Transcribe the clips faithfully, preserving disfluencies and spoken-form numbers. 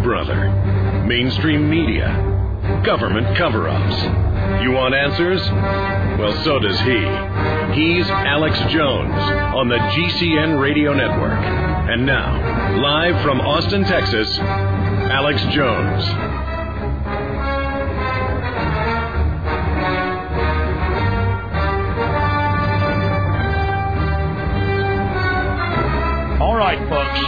brother? Mainstream media? Government cover-ups? You want answers? Well, so does he. He's Alex Jones on the G C N Radio Network. And now, live from Austin, Texas, Alex Jones. All right, folks.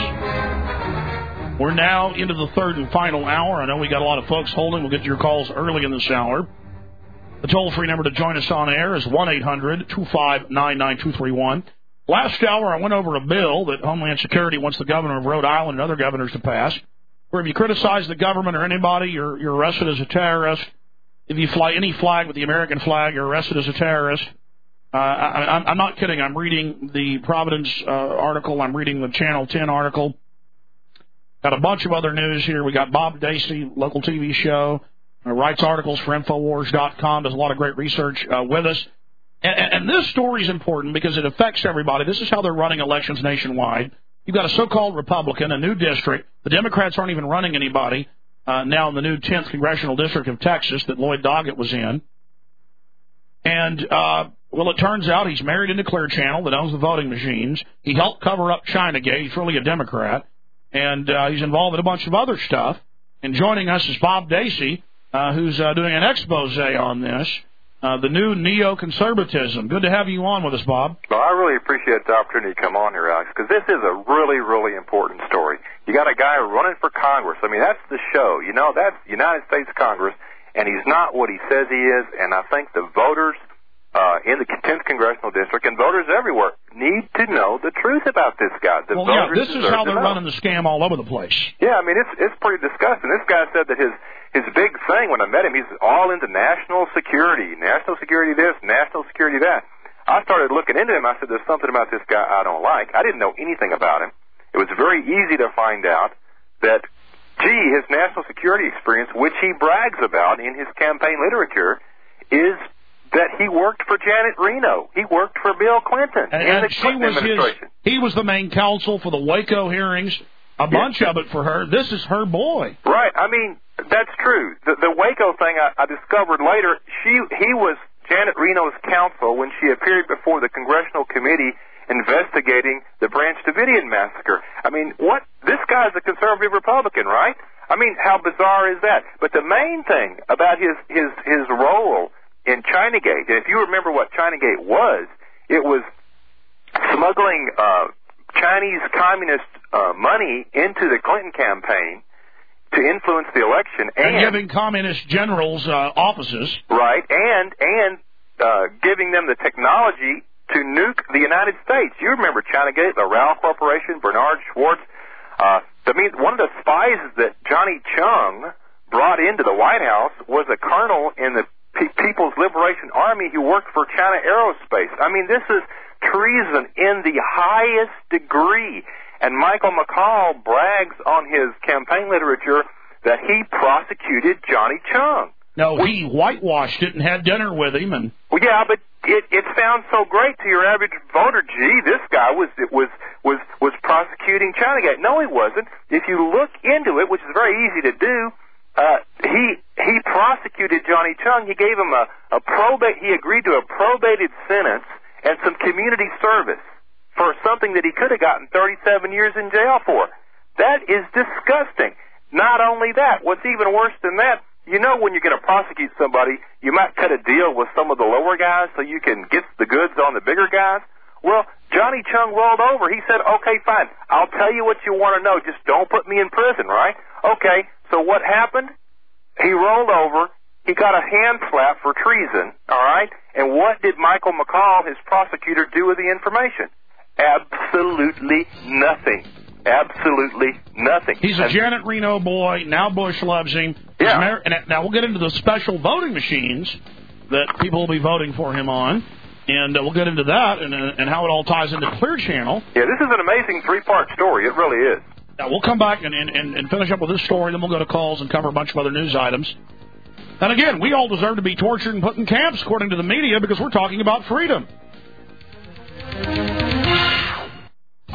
We're now into the third and final hour. I know we got a lot of folks holding. We'll get to your calls early in this hour. The toll-free number to join us on air is one eight hundred two five nine nine two three one. Last hour, I went over a bill that Homeland Security wants the governor of Rhode Island and other governors to pass, where if you criticize the government or anybody, you're, you're arrested as a terrorist. If you fly any flag with the American flag, you're arrested as a terrorist. Uh, I, I'm not kidding. I'm reading the Providence uh, article. I'm reading the Channel ten article. Got a bunch of other news here. We got Bob Dacey, local T V show, uh, writes articles for Infowars dot com, does a lot of great research uh, with us. And, and this story is important because it affects everybody. This is how they're running elections nationwide. You've got a so-called Republican, a new district. The Democrats aren't even running anybody uh, now in the new tenth Congressional District of Texas that Lloyd Doggett was in. And, uh, well, it turns out he's married into Clear Channel that owns the voting machines. He helped cover up Chinagate. He's really a Democrat. And uh, he's involved in a bunch of other stuff. And joining us is Bob Dacey, uh, who's uh, doing an expose on this, uh, the new neoconservatism. Good to have you on with us, Bob. Well, I really appreciate the opportunity to come on here, Alex, because this is a really, really important story. You got a guy running for Congress. I mean, that's the show. You know, that's United States Congress, and he's not what he says he is. And I think the voters Uh, in the tenth Congressional District, and voters everywhere need to know the truth about this guy. The well, yeah, voters this is how they're running the scam all over the place. Yeah, I mean, it's it's pretty disgusting. This guy said that his his big thing when I met him, he's all into national security, national security this, national security that. I started looking into him. I said, there's something about this guy I don't like. I didn't know anything about him. It was very easy to find out that, gee, his national security experience, which he brags about in his campaign literature, is that he worked for Janet Reno. He worked for Bill Clinton and, in and the Clinton was administration. His, he was the main counsel for the Waco hearings, a bunch yeah. of it for her. This is her boy. Right. I mean, that's true. The, the Waco thing I, I discovered later, she he was Janet Reno's counsel when she appeared before the Congressional Committee investigating the Branch Davidian massacre. I mean, what? This guy's a conservative Republican, right? I mean, how bizarre is that? But the main thing about his his his role in Chinagate, and if you remember what Chinagate was, it was smuggling uh, Chinese communist uh, money into the Clinton campaign to influence the election, and, and giving communist generals uh, offices, right, and and uh, giving them the technology to nuke the United States. You remember Chinagate, the Rao Corporation, Bernard Schwartz. Uh, I mean, one of the spies that Johnny Chung brought into the White House was a colonel in the People's Liberation Army who worked for China Aerospace. I mean, this is treason in the highest degree. And Michael McCall brags on his campaign literature that he prosecuted Johnny Chung. No, he whitewashed it and had dinner with him. And well, yeah, but it it sounds so great to your average voter. Gee, this guy was it was was was prosecuting Chinagate. No, he wasn't. If you look into it, which is very easy to do. Uh, he he prosecuted Johnny Chung. He gave him a, a probate. He agreed to a probated sentence and some community service for something that he could have gotten thirty-seven years in jail for. That is disgusting. Not only that, what's even worse than that, you know when you're going to prosecute somebody, you might cut a deal with some of the lower guys so you can get the goods on the bigger guys. Well, Johnny Chung rolled over. He said, okay, fine, I'll tell you what you want to know. Just don't put me in prison, right? Okay. So what happened? He rolled over. He got a hand slap for treason, all right? And what did Michael McCall, his prosecutor, do with the information? Absolutely nothing. Absolutely nothing. He's a and, Janet Reno boy. Now Bush loves him. Yeah. Mar- and now we'll get into the special voting machines that people will be voting for him on. And uh, we'll get into that and, uh, and how it all ties into Clear Channel. Yeah, this is an amazing three-part story. It really is. Now, we'll come back and, and, and finish up with this story, then we'll go to calls and cover a bunch of other news items. And again, we all deserve to be tortured and put in camps, according to the media, because we're talking about freedom. Our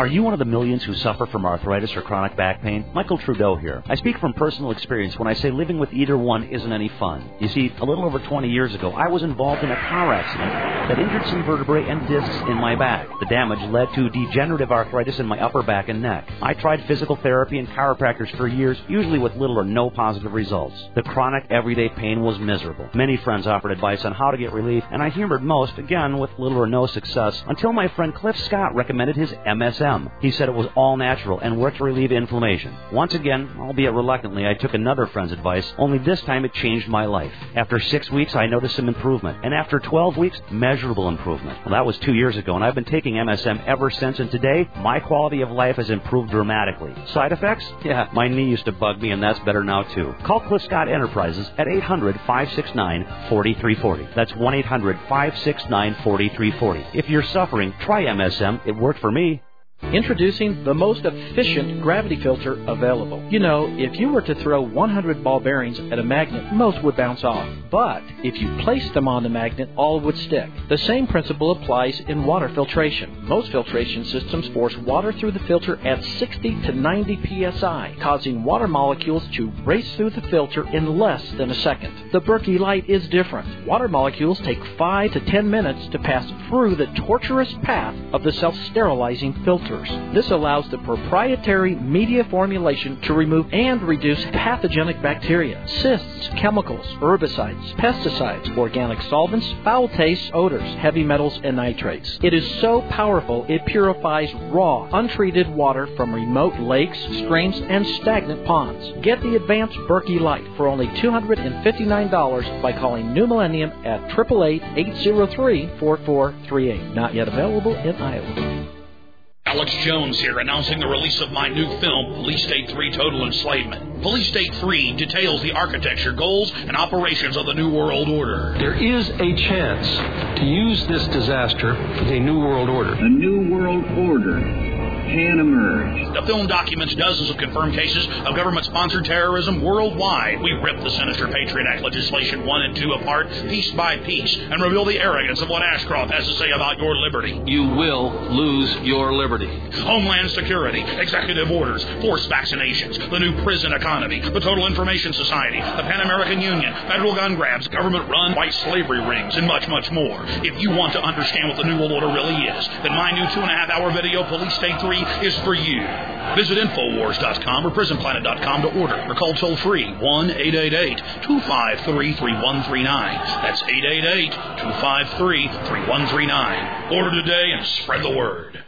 Are you one of the millions who suffer from arthritis or chronic back pain? Michael Trudeau here. I speak from personal experience when I say living with either one isn't any fun. You see, a little over twenty years ago, I was involved in a car accident that injured some vertebrae and discs in my back. The damage led to degenerative arthritis in my upper back and neck. I tried physical therapy and chiropractors for years, usually with little or no positive results. The chronic, everyday pain was miserable. Many friends offered advice on how to get relief, and I humored most, again, with little or no success, until my friend Cliff Scott recommended his M S M. He said it was all natural and worked to relieve inflammation. Once again, albeit reluctantly, I took another friend's advice, only this time it changed my life. After six weeks, I noticed some improvement, and after twelve weeks, measurable improvement. Well, that was two years ago, and I've been taking M S M ever since, and today, my quality of life has improved dramatically. Side effects? Yeah, my knee used to bug me, and that's better now, too. Call Cliff Scott Enterprises at eight hundred, five six nine, four three four zero. That's one eight hundred, five six nine, four three four zero. If you're suffering, try M S M. It worked for me. Introducing the most efficient gravity filter available. You know, if you were to throw one hundred ball bearings at a magnet, most would bounce off. But if you placed them on the magnet, all would stick. The same principle applies in water filtration. Most filtration systems force water through the filter at sixty to ninety P S I, causing water molecules to race through the filter in less than a second. The Berkey Light is different. Water molecules take five to ten minutes to pass through the tortuous path of the self-sterilizing filter. This allows the proprietary media formulation to remove and reduce pathogenic bacteria, cysts, chemicals, herbicides, pesticides, organic solvents, foul tastes, odors, heavy metals, and nitrates. It is so powerful it purifies raw, untreated water from remote lakes, streams, and stagnant ponds. Get the advanced Berkey Light for only two hundred fifty-nine dollars by calling New Millennium at eight eight eight, eight zero three, four four three eight. Not yet available in Iowa. Alex Jones here, announcing the release of my new film, Police State three Total Enslavement. Police State three details the architecture, goals, and operations of the New World Order. There is a chance to use this disaster as a New World Order. A New World Order can emerge. The film documents dozens of confirmed cases of government-sponsored terrorism worldwide. We rip the sinister Patriot Act legislation one and two apart, piece by piece, and reveal the arrogance of what Ashcroft has to say about your liberty. You will lose your liberty. Homeland Security, executive orders, forced vaccinations, the new prison economy, the Total Information Society, the Pan American Union, federal gun grabs, government-run white slavery rings, and much, much more. If you want to understand what the New World Order really is, then my new two-and-a-half-hour video, Police State three, is for you. Visit Infowars dot com or Prison Planet dot com to order, or call toll-free one eight eight eight, two five three, three one three nine. That's eight eight eight, two five three, three one three nine. Order today and spread the word.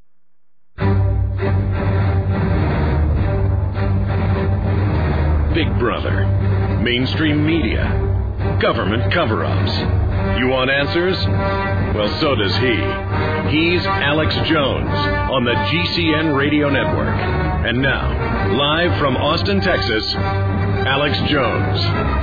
Big Brother, mainstream media, government cover-ups. You want answers? Well, so does he. He's Alex Jones on the G C N Radio Network. And now, live from Austin, Texas, Alex Jones.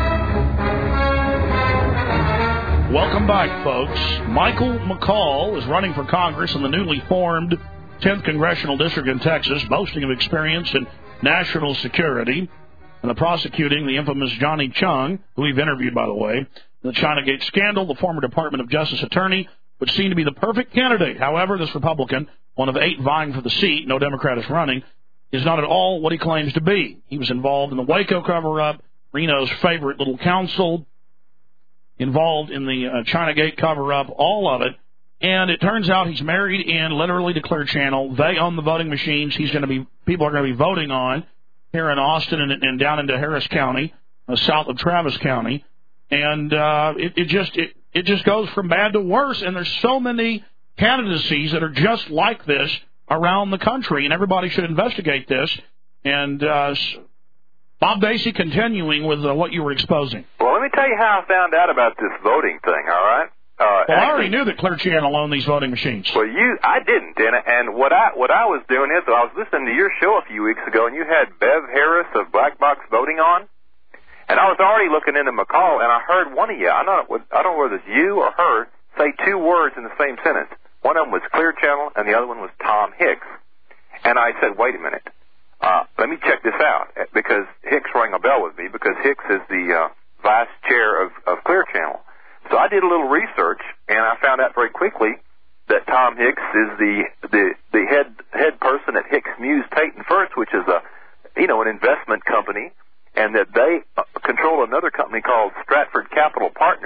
Welcome back, folks. Michael McCall is running for Congress in the newly formed tenth Congressional District in Texas, boasting of experience in national security and the prosecuting the infamous Johnny Chung, who we've interviewed, by the way, the Chinagate scandal. The former Department of Justice attorney would seem to be the perfect candidate. However, this Republican, one of eight vying for the seat, no Democrat is running, is not at all what he claims to be. He was involved in the Waco cover-up, Reno's favorite little council, involved in the uh, Chinagate cover-up, all of it. And it turns out he's married in literally to Clear Channel. They own the voting machines. He's going to be people are going to be voting on here in Austin and, and down into Harris County, uh, south of Travis County. And uh, it, it just it, it just goes from bad to worse. And there's so many candidacies that are just like this around the country, and everybody should investigate this. And uh, Bob Dacey, continuing with uh, what you were exposing. Well, let me tell you how I found out about this voting thing, all right? Uh, well, actually, I already knew that Clear Channel owned these voting machines. Well, you, I didn't, and, and what I what I was doing is I was listening to your show a few weeks ago, and you had Bev Harris of Black Box Voting on. And I was already looking into McCall, and I heard one of you, I don't, I don't know whether it's you or her, say two words in the same sentence. One of them was Clear Channel, and the other one was Tom Hicks. And I said, wait a minute, uh, let me check this out, because Hicks rang a bell with me, because Hicks is the uh, vice chair of, of Clear Channel. So I did a little research, and I found out very quickly that Tom Hicks is the the, the head head person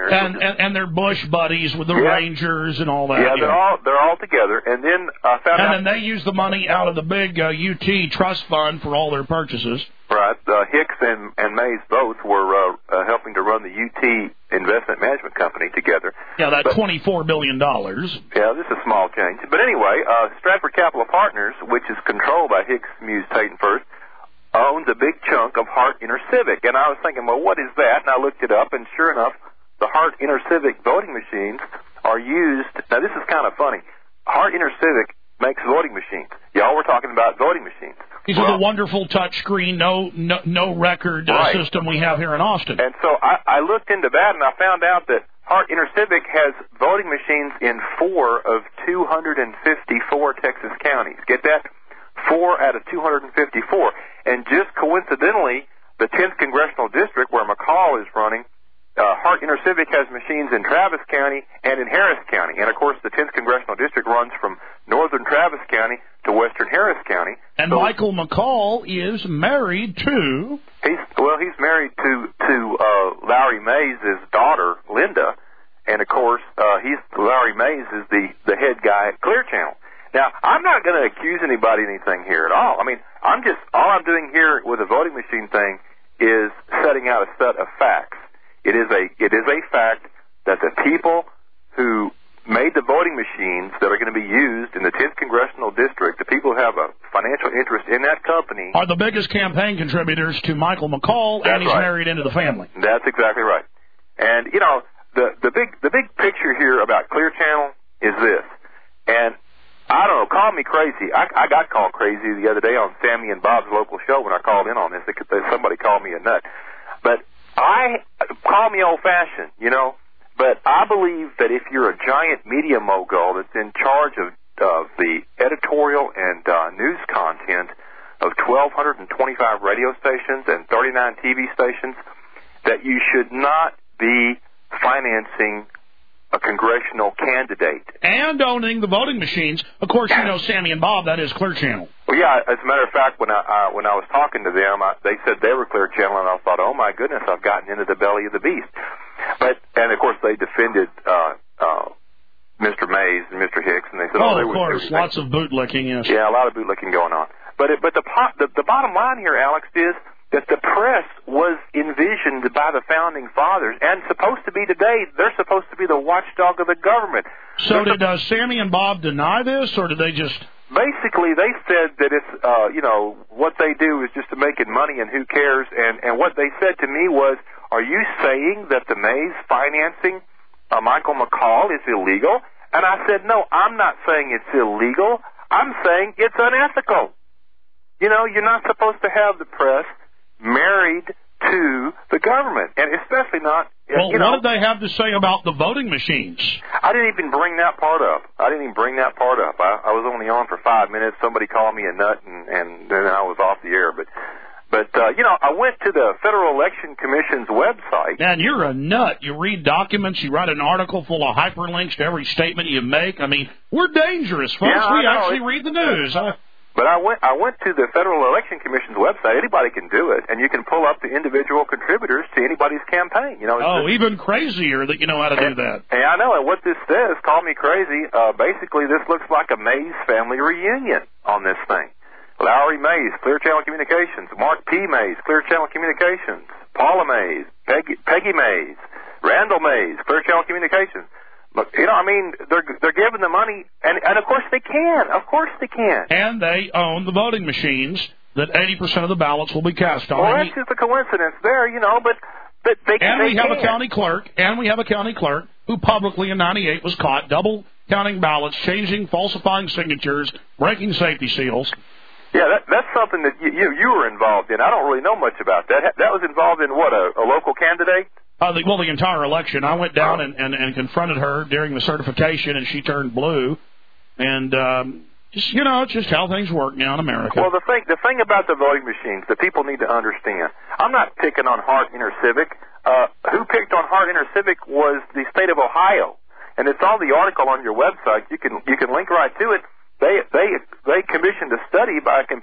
partners. And, and and they're Bush buddies with the yeah. Rangers and all that. Yeah, yeah. they're all they're all together. And then I found and out. And then they use the money out of the big uh, U T trust fund for all their purchases. Right. Uh, Hicks and, and Mays both were uh, uh, helping to run the U T investment management company together. Yeah, that but, twenty-four billion dollars. Yeah, this is a small change. But anyway, uh, Stratford Capital Partners, which is controlled by Hicks, Muse, Tate, and First, owns a big chunk of Hart InterCivic. And I was thinking, well, what is that? And I looked it up, and sure enough, the Hart InterCivic voting machines are used. Now, this is kind of funny. Hart InterCivic makes voting machines. Y'all were talking about voting machines. These well, are the wonderful touchscreen, no no, no record uh, right. system we have here in Austin. And so I, I looked into that, and I found out that Hart InterCivic has voting machines in four of two hundred fifty-four Texas counties. Get that? Four out of two hundred fifty-four. And just coincidentally, the tenth Congressional District, where McCall is running, uh, Hart InterCivic has machines in Travis County and in Harris County. And, of course, the tenth Congressional District runs from northern Travis County to western Harris County. And so, Michael McCall is married to... He's, well, he's married to, to uh, Lowry Mays' daughter, Linda. And, of course, uh, he's Lowry Mays is the, the head guy at Clear Channel. Now, I'm not going to accuse anybody of anything here at all. I mean, I'm just, all I'm doing here with the voting machine thing is setting out a set of facts. It is a, it is a fact that the people who made the voting machines that are going to be used in the tenth Congressional District, the people who have a financial interest in that company, are the biggest campaign contributors to Michael McCall, and he's right. married into the family. That's exactly right. And, you know, the, the big, the big picture here about Clear Channel is this. And I don't know, call me crazy. I, I got called crazy the other day on Sammy and Bob's local show when I called in on this. They, somebody called me a nut. But I, call me old-fashioned, you know, but I believe that if you're a giant media mogul that's in charge of uh, the editorial and uh, news content of twelve twenty-five radio stations and thirty-nine T V stations, that you should not be financing a congressional candidate. And owning the voting machines. Of course, you know Sammy and Bob, that is Clear Channel. Well, yeah, as a matter of fact, when I uh, when I was talking to them, I, they said they were Clear Channel, and I thought, oh, my goodness, I've gotten into the belly of the beast. But, and, of course, they defended uh, uh, Mister Mays and Mister Hicks, and they said, oh, oh they of were course, lots of bootlicking, yes. Yeah, a lot of bootlicking going on. But it, but the, po- the the bottom line here, Alex, is that the press was envisioned by the Founding Fathers, and supposed to be today, they're supposed to be the watchdog of the government. So did uh, Sammy and Bob deny this, or did they just... Basically, they said that it's, uh, you know, what they do is just to making money and who cares, and, and what they said to me was, are you saying that the Mays financing uh, Michael McCall is illegal? And I said, no, I'm not saying it's illegal. I'm saying it's unethical. You know, you're not supposed to have the press married to the government, and especially not... Well, you know, what did they have to say about the voting machines? I didn't even bring that part up. I didn't even bring that part up. I, I was only on for five minutes. Somebody called me a nut, and, and then I was off the air. But, but uh, you know, I went to the Federal Election Commission's website. Man, you're a nut. You read documents. You write an article full of hyperlinks to every statement you make. I mean, we're dangerous, folks. Yeah, we I know. actually read the news. Huh? But I went I went to the Federal Election Commission's website. Anybody can do it, and you can pull up the individual contributors to anybody's campaign. You know. Oh, just, even crazier that you know how to and, do that. And I know, and what this says, call me crazy, uh, basically this looks like a Mays family reunion on this thing. Lowry Mays, Clear Channel Communications. Mark P. Mays, Clear Channel Communications. Paula Mays, Peggy, Peggy Mays, Randall Mays, Clear Channel Communications. But, you know, I mean, they're they're giving the money, and, and of course they can. Of course they can. And they own the voting machines that eighty percent of the ballots will be cast on. Well, that's just a coincidence there, you know, but, but they, and they we have can. a county clerk, and we have a county clerk who publicly in ninety-eight was caught double counting ballots, changing, falsifying signatures, breaking safety seals. Yeah, that, that's something that you, you you were involved in. I don't really know much about that. That was involved in what, a, a local candidate? Uh, the, well, the entire election. I went down and, and, and confronted her during the certification, and she turned blue. And, um, just, you know, it's just how things work now in America. Well, the thing, the thing about the voting machines that people need to understand, I'm not picking on Hart InterCivic. Uh, who picked on Hart InterCivic was the state of Ohio. And it's on the article on your website. You can, you can link right to it. They, they, they commissioned a study by a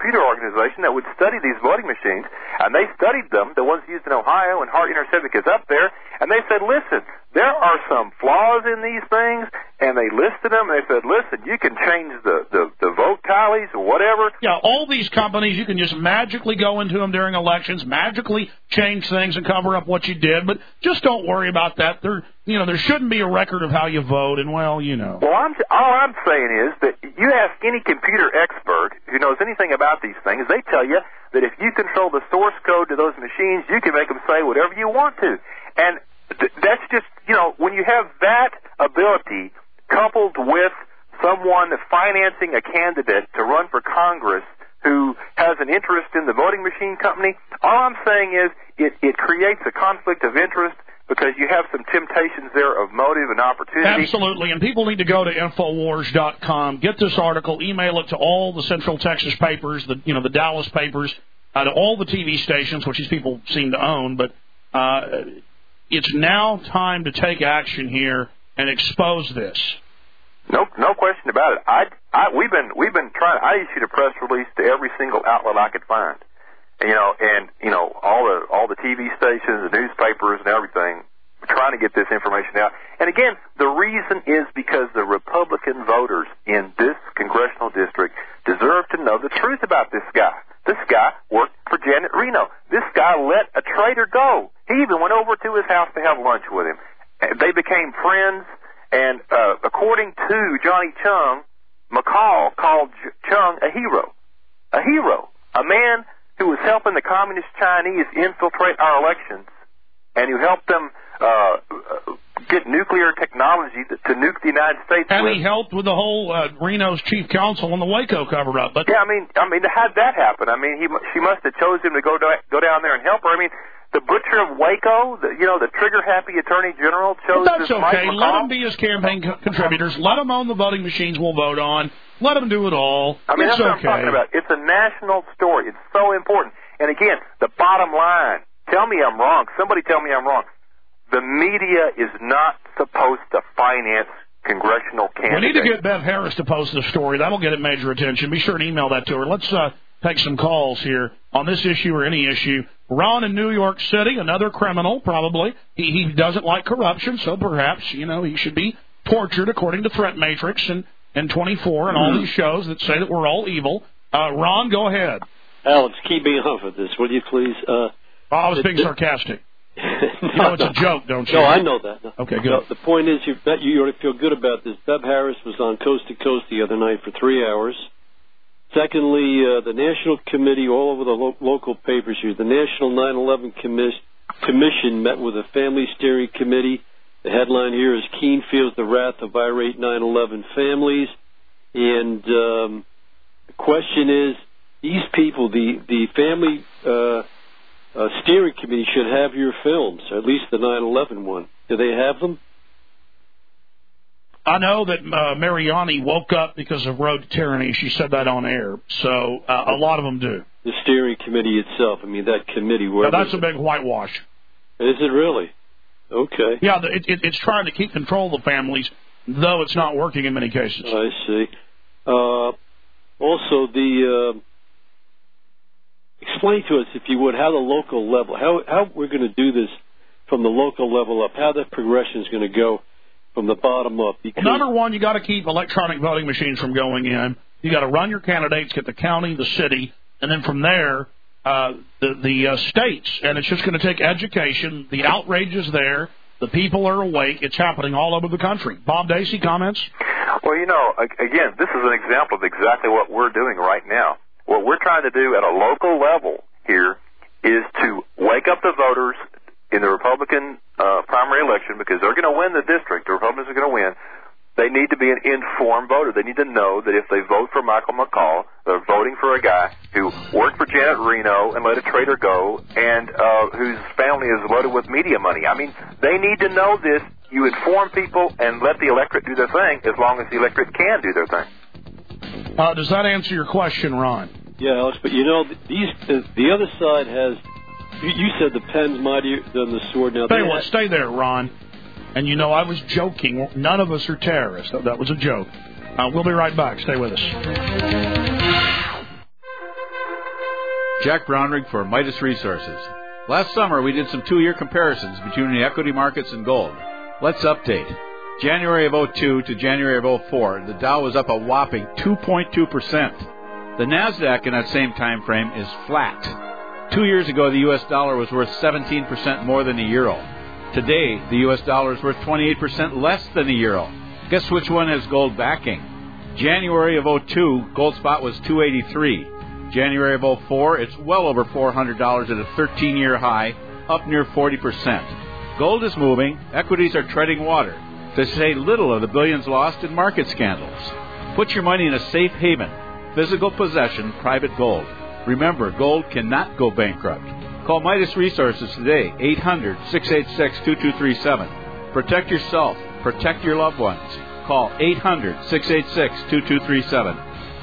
computer organization that would study these voting machines, and they studied them, the ones used in Ohio, and Hart Intercivic is up there, and they said, listen, there are some flaws in these things, and they listed them, and they said, listen, you can change the, the, the vote tallies or whatever. Yeah, all these companies, you can just magically go into them during elections, magically change things and cover up what you did, but just don't worry about that. There, you know, there shouldn't be a record of how you vote, and, well, you know. Well, I'm, all I'm saying is that you ask any computer expert who knows anything about these things, they tell you that if you control the source code to those machines, you can make them say whatever you want to. And th- that's just, you know, when you have that ability coupled with someone financing a candidate to run for Congress who has an interest in the voting machine company, all I'm saying is it, it creates a conflict of interest because you have some temptations there of motive and opportunity. Absolutely, and people need to go to Infowars dot com, get this article, email it to all the Central Texas papers, the you know the Dallas papers, uh, to all the T V stations, which these people seem to own. But uh, it's now time to take action here and expose this. No, no question about it. I, I, we've been we've been trying. I issued a press release to every single outlet I could find. You know, and you know all the all the T V stations, the newspapers, and everything, trying to get this information out. And again, the reason is because the Republican voters in this congressional district deserve to know the truth about this guy. This guy worked for Janet Reno. This guy let a traitor go. He even went over to his house to have lunch with him. They became friends. And uh, according to Johnny Chung, McCall called Chung a hero, a hero, a man who was helping the communist Chinese infiltrate our elections, and who helped them uh, get nuclear technology to, to nuke the United States. And with. he helped with the whole uh, Reno's chief counsel on the Waco cover-up. But yeah, I mean, I mean, how'd that happen? I mean, he she must have chose him to go do, go down there and help her. I mean, the butcher of Waco, the, you know, the trigger-happy attorney general chose. Well, that's this Mike okay. McCall. Let them be his campaign co- contributors. Let them own the voting machines we'll vote on. Let them do it all. I mean, it's that's what okay. I'm talking about. It's a national story. It's so important. And again, the bottom line, tell me I'm wrong. Somebody tell me I'm wrong. The media is not supposed to finance congressional candidates. We need to get Bev Harris to post this story. That'll get it major attention. Be sure to email that to her. Let's uh, take some calls here on this issue or any issue. Ron in New York City, another criminal, probably. He, he doesn't like corruption, so perhaps, you know, he should be tortured according to Threat Matrix and, and twenty-four and all these shows that say that we're all evil. Uh, Ron, go ahead. Alex, keep me off of this, will you please? Uh, oh, I was being the, sarcastic. no, you know, it's no. a joke, don't you? No, I know that. No. Okay, good. No, the point is, you bet you ought to feel good about this. Bev Harris was on Coast to Coast the other night for three hours. Secondly, uh, the National Committee, all over the lo- local papers here, the National nine eleven Commis- Commission met with a family steering committee. The headline here is Keene feels the wrath of irate nine eleven families. And um, the question is, these people, the, the family uh, uh, steering committee should have your films, or at least the nine eleven one. Do they have them? I know that uh, Mariani woke up because of Road to Tyranny. She said that on air. So uh, a lot of them do. The steering committee itself. I mean, that committee. Where now, that's a big whitewash. Is it really? Okay. Yeah, it, it, it's trying to keep control of the families, though it's not working in many cases. I see. Uh, also, the uh, explain to us, if you would, how the local level, how how we're going to do this from the local level up, how that progression is going to go from the bottom up. Because number one, you got to keep electronic voting machines from going in. You got to run your candidates, get the county, the city, and then from there, uh, the the uh, states. And it's just going to take education. The outrage is there. The people are awake. It's happening all over the country. Bob Dacey, comments? Well, you know, again, this is an example of exactly what we're doing right now. What we're trying to do at a local level here is to wake up the voters in the Republican uh, primary election, because they're going to win the district. The Republicans are going to win. They need to be an informed voter. They need to know that if they vote for Michael McCall, they're voting for a guy who worked for Janet Reno and let a traitor go, and uh, whose family is loaded with media money. I mean, they need to know this. You inform people and let the electorate do their thing, as long as the electorate can do their thing. Uh, does that answer your question, Ron? Yeah, Alex, but you know, these uh, the other side has. You, you said the pen's mightier than the sword. Now, Tell you what, stay there, Ron. And you know, I was joking. None of us are terrorists. That was a joke. Uh, we'll be right back. Stay with us. Jack Brownrigg for Midas Resources. Last summer, we did some two-year comparisons between the equity markets and gold. Let's update. January of oh two to January of oh four, the Dow was up a whopping two point two percent. The NASDAQ in that same time frame is flat. Two years ago, the U S dollar was worth seventeen percent more than the euro. Today, the U S dollar is worth twenty-eight percent less than the euro. Guess which one has gold backing? January of oh two, gold spot was two eighty-three. January of oh four, it's well over four hundred dollars at a thirteen-year high, up near forty percent. Gold is moving, equities are treading water, to say little of the billions lost in market scandals. Put your money in a safe haven, physical possession, private gold. Remember, gold cannot go bankrupt. Call Midas Resources today, eight hundred, six eight six, two two three seven. Protect yourself, protect your loved ones. Call eight hundred, six eight six, two two three seven.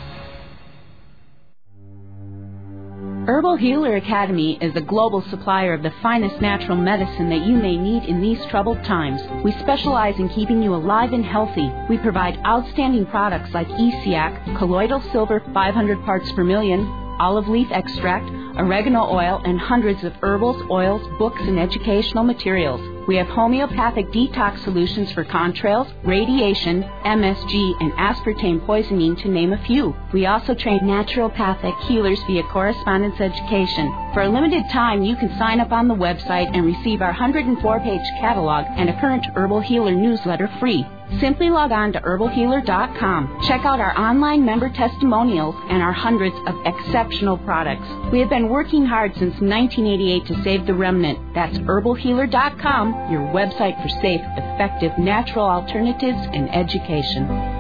Herbal Healer Academy is a global supplier of the finest natural medicine that you may need in these troubled times. We specialize in keeping you alive and healthy. We provide outstanding products like E C A C, colloidal silver five hundred parts per million, olive leaf extract, oregano oil, and hundreds of herbals, oils, books, and educational materials. We have homeopathic detox solutions for contrails, radiation, M S G, and aspartame poisoning, to name a few. We also train naturopathic healers via correspondence education. For a limited time, you can sign up on the website and receive our one hundred four page catalog and a current Herbal Healer newsletter free. Simply log on to herbal healer dot com. Check out our online member testimonials and our hundreds of exceptional products. We have been working hard since nineteen eighty-eight to save the remnant. That's herbal healer dot com, your website for safe, effective, natural alternatives and education.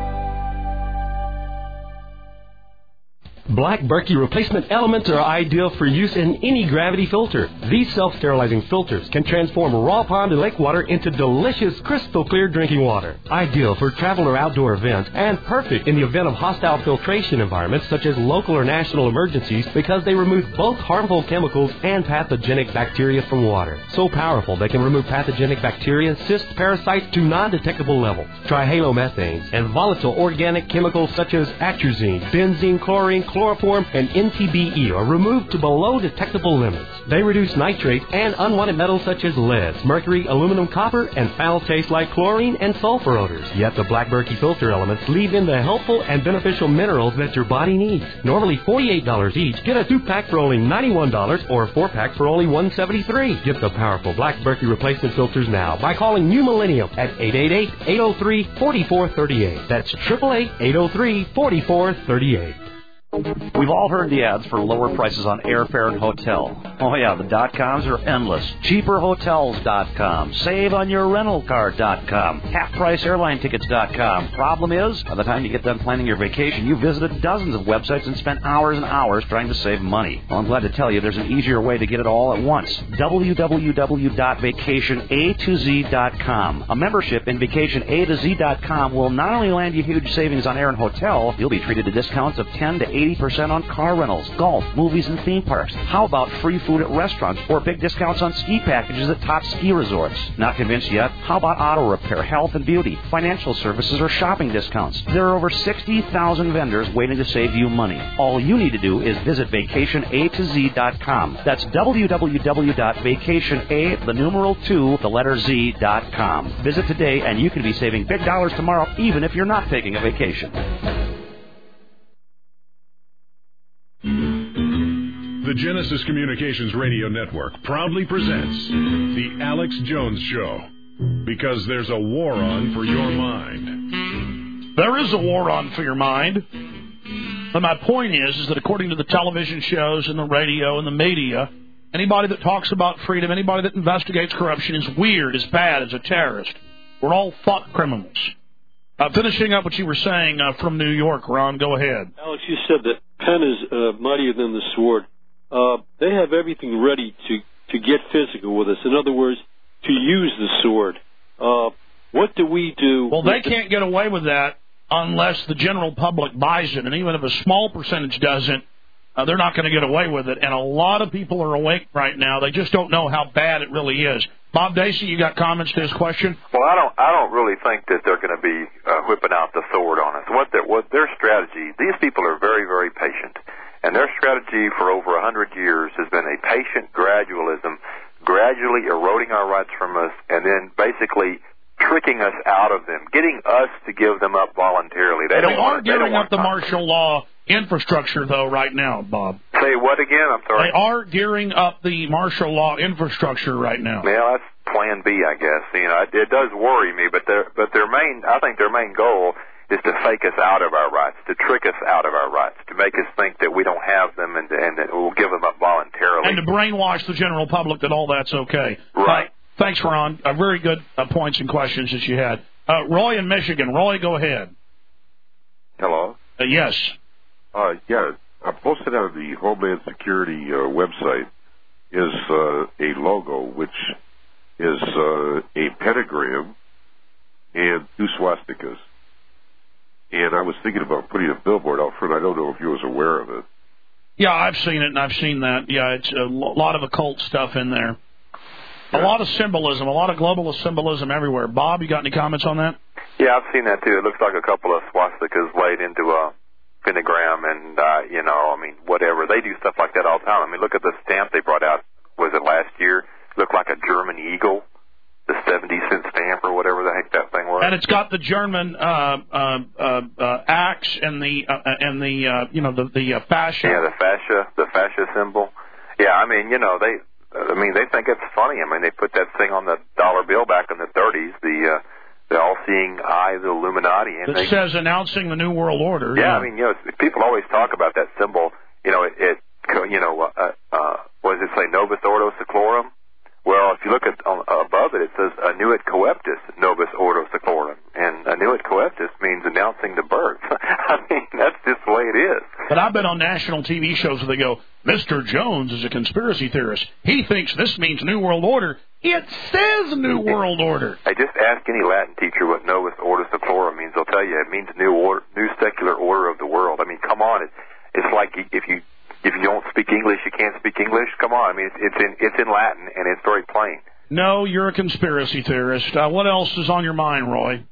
Black Berkey replacement elements are ideal for use in any gravity filter. These self-sterilizing filters can transform raw pond and lake water into delicious, crystal clear drinking water. Ideal for travel or outdoor events, and perfect in the event of hostile filtration environments such as local or national emergencies, because they remove both harmful chemicals and pathogenic bacteria from water. So powerful they can remove pathogenic bacteria, cysts, parasites to non-detectable levels. Trihalomethanes and volatile organic chemicals such as atrazine, benzene, chlorine, chloroform, and N T B E are removed to below detectable limits. They reduce nitrates and unwanted metals such as lead, mercury, aluminum, copper, and foul taste like chlorine and sulfur odors. Yet the Black Berkey filter elements leave in the helpful and beneficial minerals that your body needs. Normally forty-eight dollars each, get a two-pack for only ninety-one dollars or a four-pack for only one hundred seventy-three dollars. Get the powerful Black Berkey replacement filters now by calling New Millennium at eight eight eight, eight oh three, four four three eight. That's eight eight eight, eight oh three, four four three eight. We've all heard the ads for lower prices on airfare and hotel. Oh yeah, the dot-coms are endless. cheaper hotels dot com, save on your rental car dot com, half price airline tickets dot com. Problem is, by the time you get done planning your vacation, you've visited dozens of websites and spent hours and hours trying to save money. Well, I'm glad to tell you there's an easier way to get it all at once. w w w dot vacation a to z dot com. A membership in vacation a to z dot com will not only land you huge savings on air and hotel, you'll be treated to discounts of ten to eighty percent on car rentals, golf, movies, and theme parks. How about free food at restaurants or big discounts on ski packages at top ski resorts? Not convinced yet? How about auto repair, health and beauty, financial services, or shopping discounts? There are over sixty thousand vendors waiting to save you money. All you need to do is visit vacation a to z dot com. That's w w w dot vacation a, the numeral two, the letter z dot com. Visit today and you can be saving big dollars tomorrow even if you're not taking a vacation. The Genesis Communications Radio Network proudly presents The Alex Jones Show, because there's a war on for your mind. There is a war on for your mind. But my point is, is that according to the television shows and the radio and the media, anybody that talks about freedom, anybody that investigates corruption is weird, is bad, is a terrorist. We're all thought criminals. Uh, finishing up what you were saying uh, from New York, Ron, go ahead. Alex, you said that pen is uh, mightier than the sword. Uh, they have everything ready to, to get physical with us. In other words, to use the sword. Uh, what do we do? Well, they can't get away with that unless the general public buys it. And even if a small percentage doesn't, uh, they're not going to get away with it. And a lot of people are awake right now. They just don't know how bad it really is. Bob Dacey, you got comments to his question? Well, I don't. I don't really think that they're going to be uh, whipping out the sword on us. What their what their strategy? These people are very, very patient, And their strategy for over a hundred years has been a patient gradualism, gradually eroding our rights from us, and then basically tricking us out of them, getting us to give them up voluntarily. They, they don't are want, giving they don't up the want martial law infrastructure, though, right now, Bob. Say what again? I'm sorry. They are gearing up the martial law infrastructure right now. Yeah, that's Plan B, I guess. You know, it, it does worry me, but their but their main, I think their main goal is to fake us out of our rights, to trick us out of our rights, to make us think that we don't have them and, and that we'll give them up voluntarily. And to brainwash the general public that all that's okay. Right. Uh, thanks, Ron. Uh, very good uh, points and questions that you had. Uh, Roy in Michigan. Roy, go ahead. Hello? Uh, yes. Uh, yeah, I posted on the Homeland Security uh, website is uh, a logo, which is uh, a pentagram and two swastikas. And I was thinking about putting a billboard out front. I don't know if you was aware of it. Yeah, I've seen it, and I've seen that. Yeah, it's a lot of occult stuff in there. A lot of symbolism, a lot of globalist symbolism everywhere. Bob, you got any comments on that? Yeah, I've seen that, too. It looks like a couple of swastikas laid into a pentagram and, uh, you know, I mean, whatever. They do stuff like that all the time. I mean, look at the stamp they brought out, was it last year? It looked like a German eagle, the seventy cent stamp or whatever the heck that thing was. And it's got the German uh, uh, uh, uh, axe and the, uh, and the uh, you know, the, the uh, fascia. Yeah, the fascia, the fascia symbol. Yeah, I mean, you know, they, I mean, they think it's funny. I mean, they put that thing on the dollar bill back in the thirties, the, uh, the all-seeing eye, the Illuminati. And it they, says announcing the New World Order. Yeah, yeah, I mean, you know, people always talk about that symbol. You know, it, it you know, uh, uh, what does it say, Novus Ordo Seclorum? Well, if you look at um, above it, it says Annuit Coeptis Novus Ordo Seclorum. And Annuit Coeptis means announcing the birth. I mean, that's just the way it is. But I've been on national T V shows where they go, Mister Jones is a conspiracy theorist. He thinks this means New World Order. It says New World Order. Hey, just ask any Latin teacher what Novus Ordo Seclorum means. They'll tell you it means new order, new secular order of the world. I mean, come on. It, it's like if you if you don't speak English, you can't speak English. Come on. I mean, it's, it's in it's in Latin, and it's very plain. No, you're a conspiracy theorist. Uh, what else is on your mind, Roy?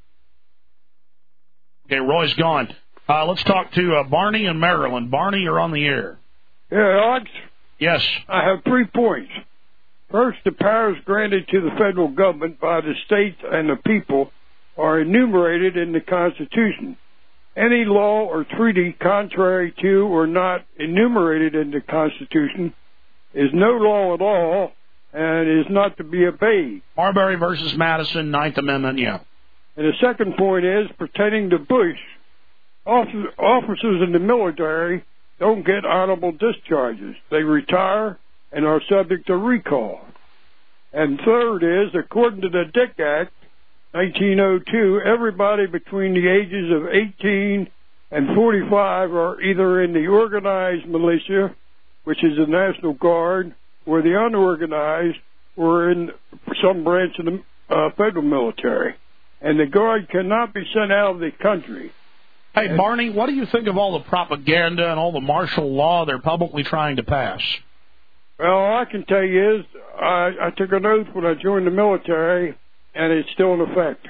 Okay, Roy's gone. Uh, let's talk to uh, Barney in Maryland. Barney, you're on the air. Yeah, Alex? Yes. I have three points. First, the powers granted to the federal government by the states and the people are enumerated in the Constitution. Any law or treaty contrary to or not enumerated in the Constitution is no law at all and is not to be obeyed. Marbury versus Madison, Ninth Amendment, yeah. And the second point is, pertaining to Bush, officers in the military don't get honorable discharges. They retire and are subject to recall. And third is, according to the Dick Act, nineteen oh two, everybody between the ages of eighteen and forty-five are either in the organized militia, which is the National Guard, or the unorganized, or in some branch of the uh, federal military. And the Guard cannot be sent out of the country. Hey, and, Barney, what do you think of all the propaganda and all the martial law they're publicly trying to pass? Well, all I can tell you is I, I took an oath when I joined the military, and it's still in effect.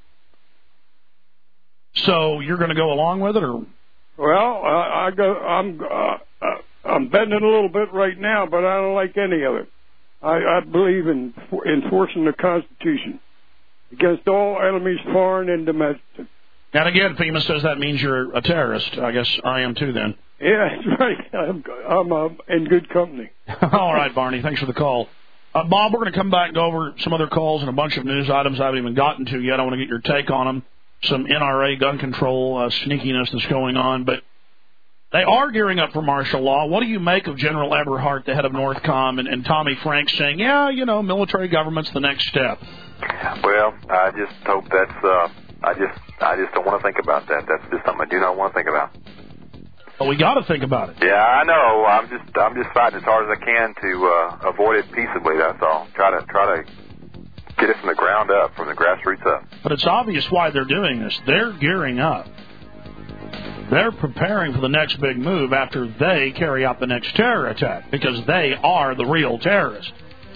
So you're going to go along with it, or? Well, I, I go. I'm uh, uh, I'm bending a little bit right now, but I don't like any of it. I, I believe in enforcing the Constitution against all enemies, foreign and domestic. And again, FEMA says that means you're a terrorist. I guess I am too, then. Yeah, that's right. I'm, I'm uh, in good company. All right, Barney. Thanks for the call. Uh, Bob, we're going to come back and go over some other calls and a bunch of news items I haven't even gotten to yet. I want to get your take on them. Some N R A gun control uh, sneakiness that's going on. But they are gearing up for martial law. What do you make of General Eberhart, the head of NORTHCOM, and, and Tommy Franks saying, yeah, you know, military government's the next step? Well, I just hope that's... Uh, I just I just don't want to think about that. That's just something I do not want to think about. Well, we got to think about it. Yeah, I know. I'm just I'm just fighting as hard as I can to uh, avoid it peaceably. That's all. Try to try to get it from the ground up, from the grassroots up. But it's obvious why they're doing this. They're gearing up. They're preparing for the next big move after they carry out the next terror attack, because they are the real terrorists.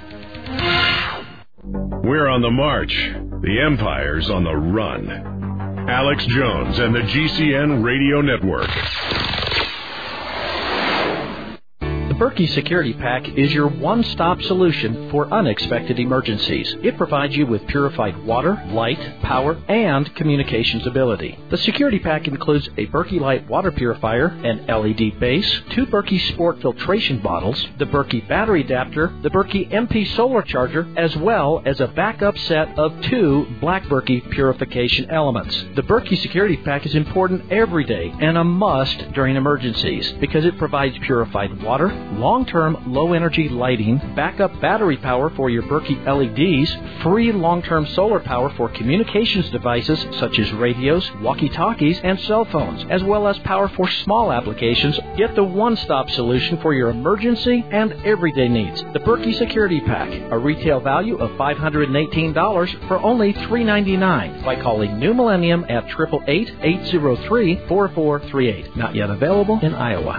We're on the march. The Empire's on the run. Alex Jones and the G C N Radio Network. Berkey Security Pack is your one-stop solution for unexpected emergencies. It provides you with purified water, light, power, and communications ability. The Security Pack includes a Berkey Light water purifier, an L E D base, two Berkey Sport filtration bottles, the Berkey battery adapter, the Berkey M P solar charger, as well as a backup set of two Black Berkey purification elements. The Berkey Security Pack is important every day and a must during emergencies because it provides purified water, long-term low-energy lighting, backup battery power for your Berkey L E Ds, free long-term solar power for communications devices such as radios, walkie-talkies, and cell phones, as well as power for small applications. Get the one-stop solution for your emergency and everyday needs. The Berkey Security Pack, a retail value of five hundred eighteen dollars for only three hundred ninety-nine dollars by calling New Millennium at eight eight eight, eight zero three, four four three eight. Not yet available in Iowa.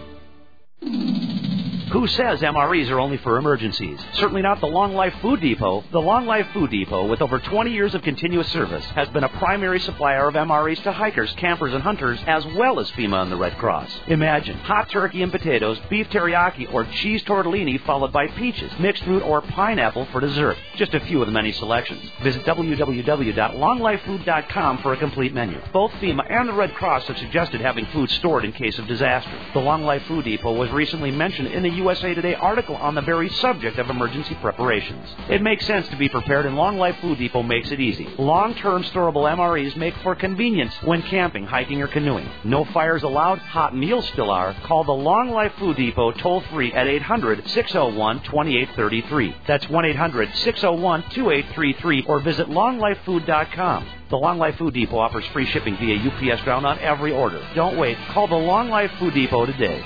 Who says M R Es are only for emergencies? Certainly not the Long Life Food Depot. The Long Life Food Depot, with over twenty years of continuous service, has been a primary supplier of M R Es to hikers, campers, and hunters, as well as FEMA and the Red Cross. Imagine hot turkey and potatoes, beef teriyaki, or cheese tortellini, followed by peaches, mixed fruit, or pineapple for dessert. Just a few of the many selections. Visit w w w dot long life food dot com for a complete menu. Both FEMA and the Red Cross have suggested having food stored in case of disaster. The Long Life Food Depot was recently mentioned in the U S A Today article on the very subject of emergency preparations. It makes sense to be prepared, and Long Life Food Depot makes it easy. Long-term storable M R Es make for convenience when camping, hiking, or canoeing. No fires allowed, hot meals still are. Call the Long Life Food Depot toll-free at eight hundred, six oh one, two eight three three. That's one eight hundred, six oh one, two eight three three, or visit long life food dot com. The Long Life Food Depot offers free shipping via U P S ground on every order. Don't wait. Call the Long Life Food Depot today.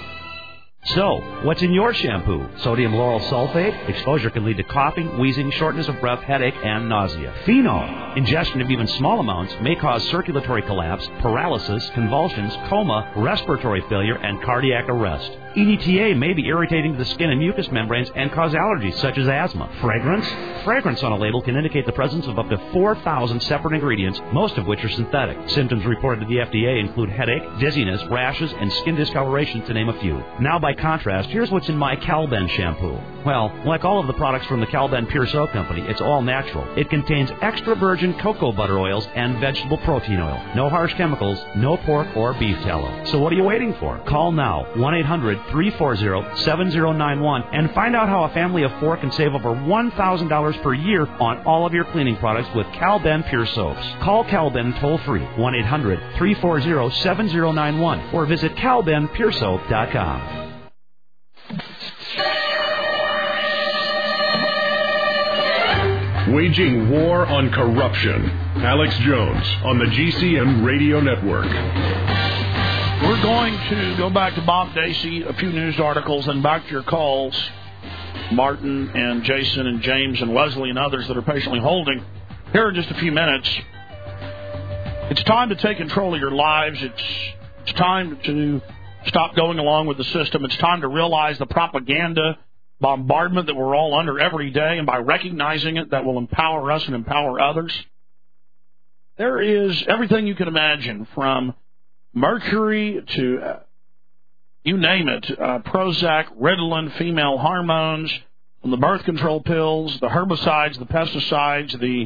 So, what's in your shampoo? Sodium lauryl sulfate? Exposure can lead to coughing, wheezing, shortness of breath, headache, and nausea. Phenol. Ingestion of even small amounts may cause circulatory collapse, paralysis, convulsions, coma, respiratory failure, and cardiac arrest. E D T A may be irritating to the skin and mucous membranes and cause allergies such as asthma. Fragrance? Fragrance on a label can indicate the presence of up to four thousand separate ingredients, most of which are synthetic. Symptoms reported to the F D A include headache, dizziness, rashes, and skin discoloration, to name a few. Now, by contrast, here's what's in my Calben shampoo. Well, like all of the products from the Calben Pure Soap Company, it's all natural. It contains extra virgin cocoa butter oils and vegetable protein oil. No harsh chemicals, no pork or beef tallow. So what are you waiting for? Call now, one eight hundred, three four zero, seven zero nine one, and find out how a family of four can save over one thousand dollars per year on all of your cleaning products with Calben Pure Soaps. Call Calben toll-free, one eight hundred, three four zero, seven zero nine one, or visit calben pure soap dot com. Waging war on corruption. Alex Jones on the G C N Radio Network. We're going to go back to Bob Dacey, a few news articles, and back to your calls. Martin and Jason and James and Wesley and others that are patiently holding. Here in just a few minutes. It's time to take control of your lives. It's, it's time to stop going along with the system. It's time to realize the propaganda bombardment that we're all under every day, and by recognizing it, that will empower us and empower others. There is everything you can imagine, from mercury to, uh, you name it, uh, Prozac, Ritalin, female hormones, from the birth control pills, the herbicides, the pesticides, the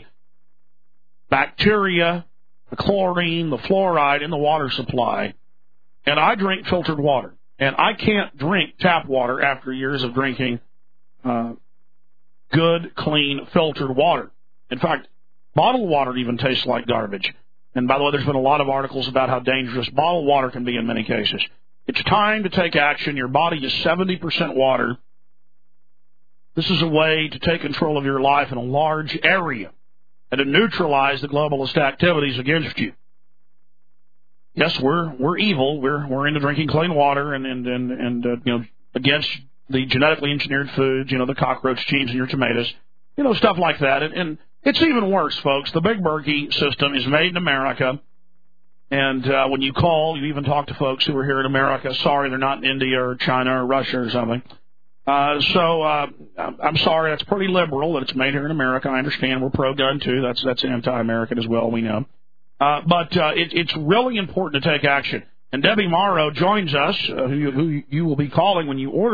bacteria, the chlorine, the fluoride in the water supply. And I drink filtered water. And I can't drink tap water after years of drinking uh, good, clean, filtered water. In fact, bottled water even tastes like garbage. And by the way, there's been a lot of articles about how dangerous bottled water can be in many cases. It's time to take action. Your body is seventy percent water. This is a way to take control of your life in a large area and to neutralize the globalist activities against you. Yes, we're we're evil. We're we're into drinking clean water and and and, and uh, you know, against the genetically engineered foods. You know, the cockroach genes in your tomatoes. You know, stuff like that. And, and it's even worse, folks. The Big Berkey system is made in America. And uh, when you call, you even talk to folks who are here in America. Sorry, they're not in India or China or Russia or something. Uh, so uh, I'm sorry. That's pretty liberal that it's made here in America. I understand we're pro-gun too. That's that's anti-American as well. We know. Uh, but uh, it, it's really important to take action. And Debbie Morrow joins us, uh, who, who you will be calling when you order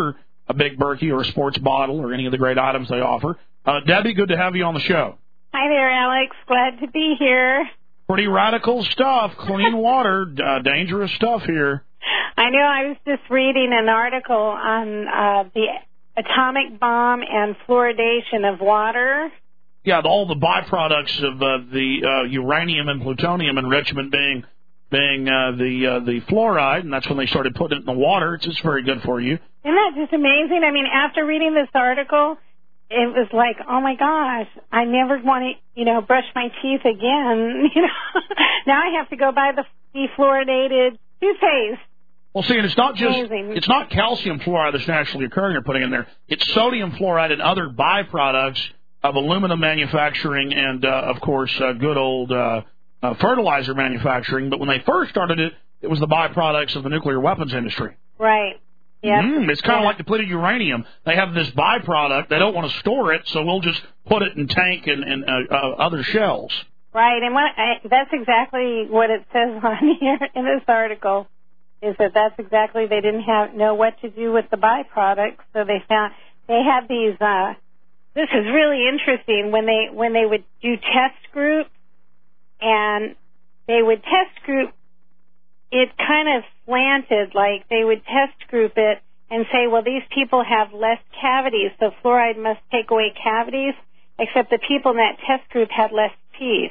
a Big Berkey or a sports bottle or any of the great items they offer. Uh, Debbie, good to have you on the show. Hi there, Alex. Glad to be here. Pretty radical stuff. Clean water, uh, dangerous stuff here. I know. I was just reading an article on uh, the atomic bomb and fluoridation of water. Yeah, all the byproducts of uh, the uh, uranium and plutonium enrichment being being uh, the uh, the fluoride, and that's when they started putting it in the water. It's just very good for you. Isn't that just amazing? I mean, after reading this article, it was like, oh my gosh, I never want to, you know, brush my teeth again. You know, now I have to go buy the defluoridated toothpaste. Well, see, and it's not just, Amazing. it's not calcium fluoride that's naturally occurring they're putting in there. It's sodium fluoride and other byproducts of aluminum manufacturing and, uh, of course, uh, good old uh, uh, fertilizer manufacturing. But when they first started it, it was the byproducts of the nuclear weapons industry. Right. Yeah. Mm, it's kind of yeah. like depleted uranium. They have this byproduct. They don't want to store it, so we'll just put it in tank and, and uh, uh, other shells. Right, and what, I, that's exactly what it says on here in this article, is that that's exactly, they didn't have know what to do with the byproducts, so they found, they had these, uh, this is really interesting, when they, when they would do test groups, and they would test group, it kind of slanted, like they would test group it and say, well, these people have less cavities, so fluoride must take away cavities, except the people in that test group had less teeth.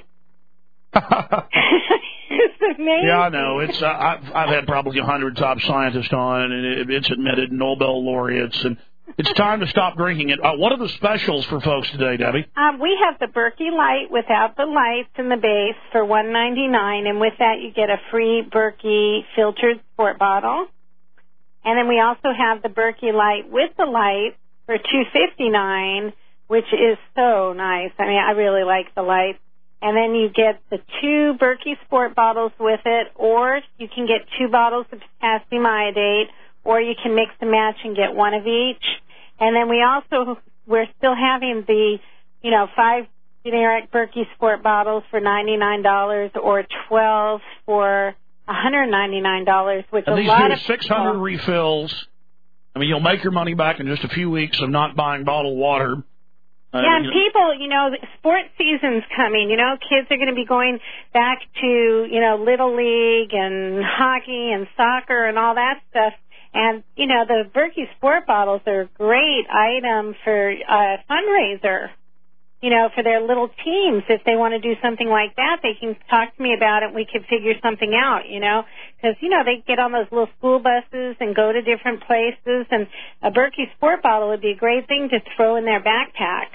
It's amazing. Yeah, I know. It's uh, I've, I've had probably a hundred top scientists on, and it, it's admitted Nobel laureates, and it's time to stop drinking it. Uh, what are the specials for folks today, Debbie? Um, we have the Berkey Light without the lights in the base for one ninety-nine, and with that you get a free Berkey filtered sport bottle. And then we also have the Berkey Light with the light for two fifty-nine, which is so nice. I mean, I really like the light. And then you get the two Berkey Sport bottles with it, or you can get two bottles of potassium iodate, or you can mix and match and get one of each. And then we also, we're still having the, you know, five generic Berkey Sport bottles for ninety-nine dollars, or twelve for one hundred ninety-nine dollars, which and a these lot do of six hundred people, refills. I mean, you'll make your money back in just a few weeks of not buying bottled water. Uh, yeah, and you know, people, you know, sports season's coming. You know, kids are going to be going back to, you know, Little League and hockey and soccer and all that stuff. And, you know, the Berkey Sport bottles are a great item for a fundraiser, you know, for their little teams. If they want to do something like that, they can talk to me about it and we can figure something out, you know. Because, you know, they get on those little school buses and go to different places, and a Berkey Sport bottle would be a great thing to throw in their backpack.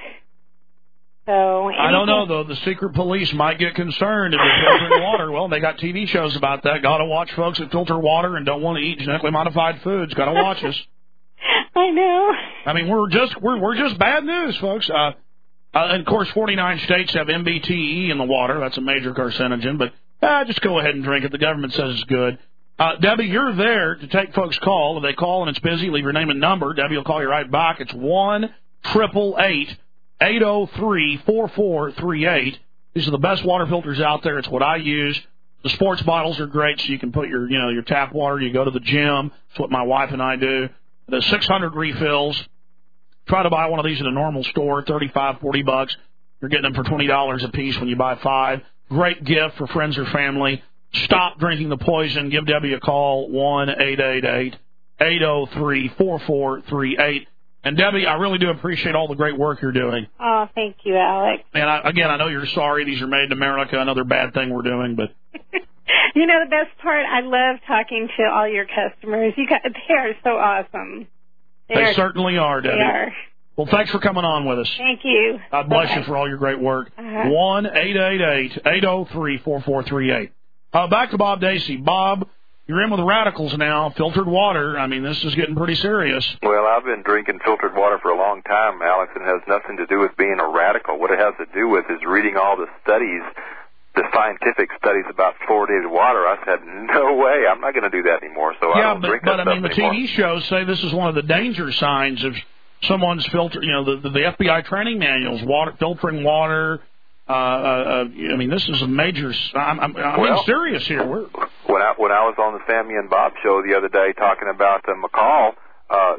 So I don't know, though. The secret police might get concerned if they're filtering water. Well, they got T V shows about that. Got to watch folks that filter water and don't want to eat genetically modified foods. Got to watch us. I know. I mean, we're just we're we're just bad news, folks. Uh, uh, and of course, forty-nine states have M B T E in the water. That's a major carcinogen, but uh, just go ahead and drink it. The government says it's good. Uh, Debbie, you're there to take folks' call. If they call and it's busy, leave your name and number. Debbie will call you right back. It's one triple eight eight zero three four four three eight. These are the best water filters out there. It's what I use. The sports bottles are great, so you can put your, you know, your tap water. You go to the gym. It's what my wife and I do. The six hundred refills. Try to buy one of these at a normal store, thirty-five, forty bucks. You're getting them for twenty dollars a piece when you buy five. Great gift for friends or family. Stop drinking the poison. Give Debbie a call, one eight eight eight eight zero three four four three eight. And, Debbie, I really do appreciate all the great work you're doing. Oh, thank you, Alex. And, I, again, I know you're sorry. These are made in America, another bad thing we're doing. But you know, the best part, I love talking to all your customers. You got, they are so awesome. They, they are, certainly are, Debbie. They are. Well, thanks for coming on with us. Thank you. God bless Bye-bye. you for all your great work. Uh-huh. one eight eight eight eight zero three four four three eight. Uh, back to Bob Dacey. Bob, you're in with the radicals now. Filtered water. I mean, this is getting pretty serious. Well, I've been drinking filtered water for a long time, Alex, and it has nothing to do with being a radical. What it has to do with is reading all the studies, the scientific studies about fluoridated water. I said, no way, I'm not going to do that anymore, so I yeah, don't but, drink but that I mean, the stuff T V anymore. shows say this is one of the danger signs of someone's filter. You know, the, the, the F B I training manuals, water filtering water. Uh, uh, I mean, this is a major. I'm, I'm, I'm well, being serious here. We're, when I when I was on the Sammy and Bob show the other day talking about uh, McCall, uh,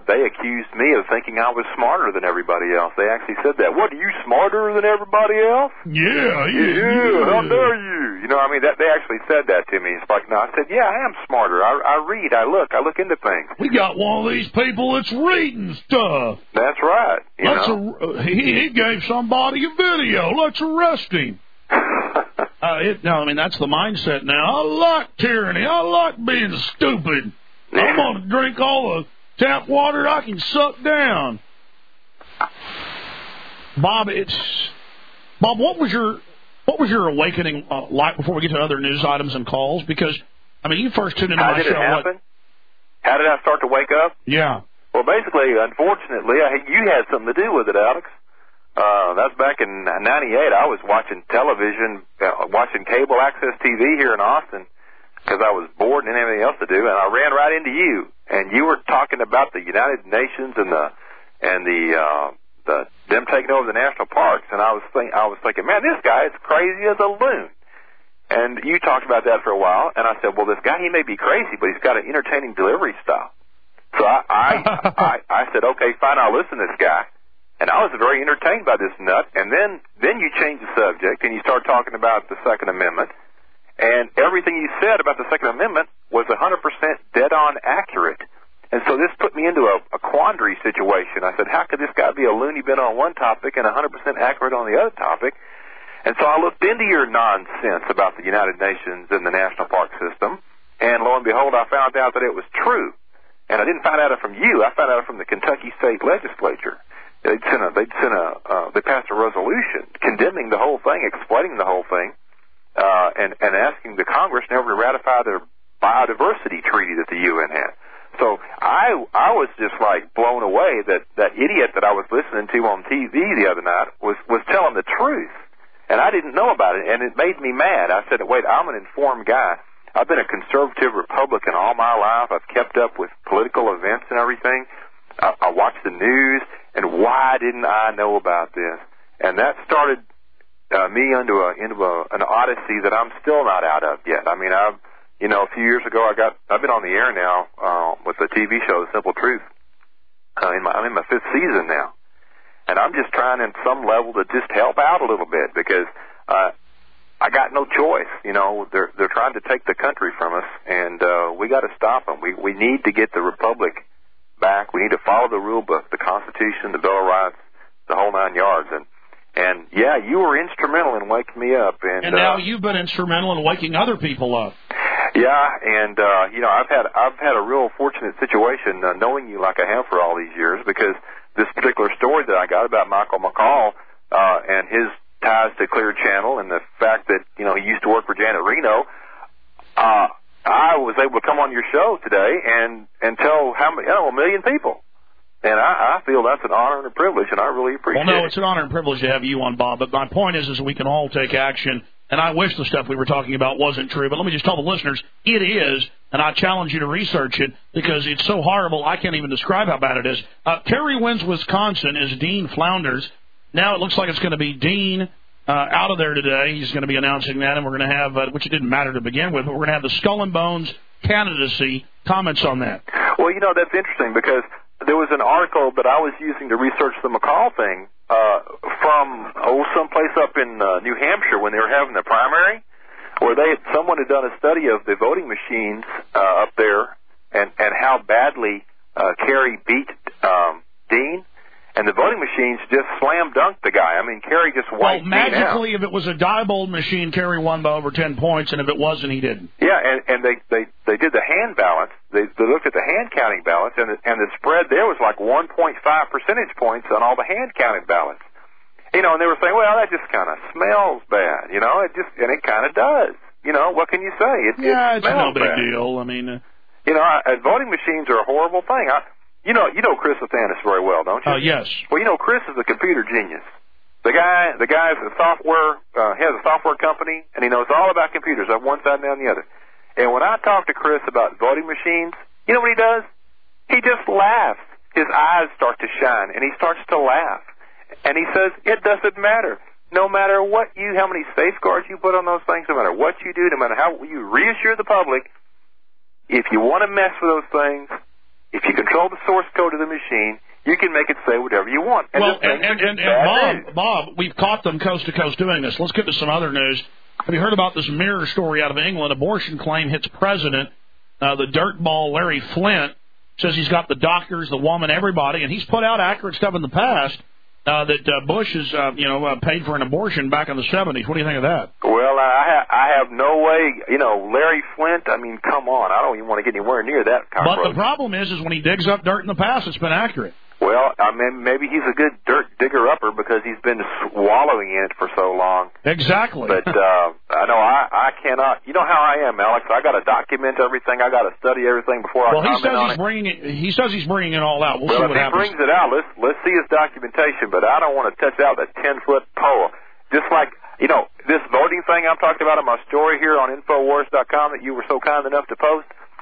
they accused me of thinking I was smarter than everybody else. They actually said that. What, are you smarter than everybody else? Yeah, yeah, yeah. yeah. How dare you? You know, I mean, that they actually said that to me. It's like, no, I said, yeah, I am smarter. I, I read, I look, I look into things. We got one of these people that's reading stuff. That's right. You Let's know? ar- he, he gave somebody a video. Let's arrest him. uh, it, no, I mean, that's the mindset now. I like tyranny. I like being stupid. Yeah. I'm going to drink all the tap water I can suck down. Bob, it's Bob. What was your what was your awakening uh, like before we get to other news items and calls? Because I mean, you first tuned into How my did show. it happen? What, How did I start to wake up? yeah. Well, basically, unfortunately, I, you had something to do with it, Alex. Uh, that's back in ninety-eight. I was watching television, uh, watching cable access T V here in Austin, because I was bored and didn't have anything else to do, and I ran right into you, and you were talking about the United Nations and the and the uh, the them taking over the national parks, and I was think I was thinking, man, this guy is crazy as a loon. And you talked about that for a while, and I said, well, this guy, he may be crazy, but he's got an entertaining delivery style. So I I, I I said, okay, fine, I'll listen to this guy. And I was very entertained by this nut, and then then you changed the subject, and you started talking about the Second Amendment. And everything you said about the Second Amendment was one hundred percent dead-on accurate. And so this put me into a, a quandary situation. I said, how could this guy be a loony bin on one topic and one hundred percent accurate on the other topic? And so I looked into your nonsense about the United Nations and the National Park System, and lo and behold, I found out that it was true. And I didn't find out it from you. I found out it from the Kentucky State Legislature. They'd sent a, they'd sent a, uh, they passed a resolution condemning the whole thing, explaining the whole thing. Uh, and, and asking the Congress never to ratify their biodiversity treaty that the U N had. So I I was just like blown away that that idiot that I was listening to on T V the other night was, was telling the truth. And I didn't know about it, and it made me mad. I said, wait, I'm an informed guy. I've been a conservative Republican all my life. I've kept up with political events and everything. I, I watch the news, and why didn't I know about this? And that started Uh, me into a into a, an odyssey that I'm still not out of yet. I mean, I've you know a few years ago I got I've been on the air now uh, with the T V show The Simple Truth. Uh, in my, I'm in my fifth season now, and I'm just trying in some level to just help out a little bit because uh, I got no choice. You know, they're they're trying to take the country from us, and uh, we got to stop them. We we need to get the republic back. We need to follow the rule book, the Constitution, the Bill of Rights, the whole nine yards, and. And, yeah, you were instrumental in waking me up. And, and now uh, you've been instrumental in waking other people up. Yeah, and, uh, you know, I've had I've had a real fortunate situation uh, knowing you like I have for all these years because this particular story that I got about Michael McCall uh, and his ties to Clear Channel and the fact that, you know, he used to work for Janet Reno, uh, I was able to come on your show today and, and tell how many, you know, a million people. And I, I feel that's an honor and a privilege, and I really appreciate it. Well, no, it's an honor and privilege to have you on, Bob. But my point is, is we can all take action. And I wish the stuff we were talking about wasn't true. But let me just tell the listeners, it is, and I challenge you to research it because it's so horrible I can't even describe how bad it is. Uh, Kerry wins Wisconsin as Dean Flounders. Now it looks like it's going to be Dean uh, out of there today. He's going to be announcing that, and we're going to have, uh, which it didn't matter to begin with, but we're going to have the Skull and Bones candidacy. Comments on that? Well, you know, that's interesting because there was an article that I was using to research the McCall thing uh, from oh someplace up in uh, New Hampshire when they were having the primary, where they had, someone had done a study of the voting machines uh, up there and and how badly uh, Kerry beat um, Dean. And the voting machines just slam dunked the guy. I mean, Kerry just wiped Well, magically, if it was a Diebold machine, Kerry won by over ten points, and if it wasn't, he didn't. Yeah, and, and they, they, they did the hand balance. They, they looked at the hand counting balance, and the, and the spread there was like one point five percentage points on all the hand counting ballots. You know, and they were saying, well, that just kind of smells bad. You know, it just, and it kind of does. You know, what can you say? It, yeah, it it's no big bad. deal. I mean, uh, you know, I, voting machines are a horrible thing. I, You know, you know Chris Athanas very well, don't you? Oh, uh, yes. Well, you know, Chris is a computer genius. The guy, the guy's a software, uh, he has a software company, and he knows all about computers, on one side and on the other. And when I talk to Chris about voting machines, you know what he does? He just laughs. His eyes start to shine, and he starts to laugh. And he says, it doesn't matter. No matter what you, how many safeguards you put on those things, no matter what you do, no matter how you reassure the public, if you want to mess with those things, if you control the source code of the machine, you can make it say whatever you want. And well, and, and, and, and Bob, Bob, we've caught them coast to coast doing this. Let's get to some other news. Have you heard about this Mirror story out of England? Abortion claim hits president. Uh, the dirtball Larry Flint says he's got the doctors, the woman, everybody, and he's put out accurate stuff in the past uh, that uh, Bush has, uh, you know, uh, paid for an abortion back in the seventies. What do you think of that? Well, I, ha- I have no way, you know, Larry Flint, I mean, come on. I don't even want to get anywhere near that cockroach. But the problem is, is when he digs up dirt in the past, it's been accurate. Well, I mean, maybe he's a good dirt digger-upper because he's been swallowing in it for so long. Exactly. But uh, I know I, I cannot. You know how I am, Alex. I got to document everything. I got to study everything before I well, comment he says on he's it. Bringing it. He says he's bringing it all out. We'll, well, see what if happens. he brings it out, let's let's see his documentation. But I don't want to touch out that ten-foot pole. Just like, you know, this voting thing I'm talking about in my story here on Infowars dot com that you were so kind enough to post.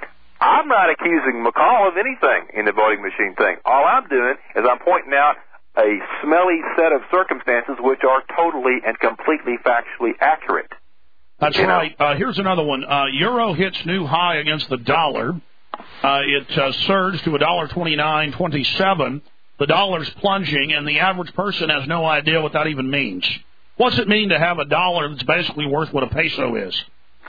I'm not accusing McCall of anything in the voting machine thing. All I'm doing is I'm pointing out a smelly set of circumstances which are totally and completely factually accurate. That's you right. Uh, here's another one. Uh, Euro hits new high against the dollar. Uh, it uh, surged to one dollar twenty-nine twenty-seven. The dollar's plunging, and the average person has no idea what that even means. What's it mean to have a dollar that's basically worth what a peso is?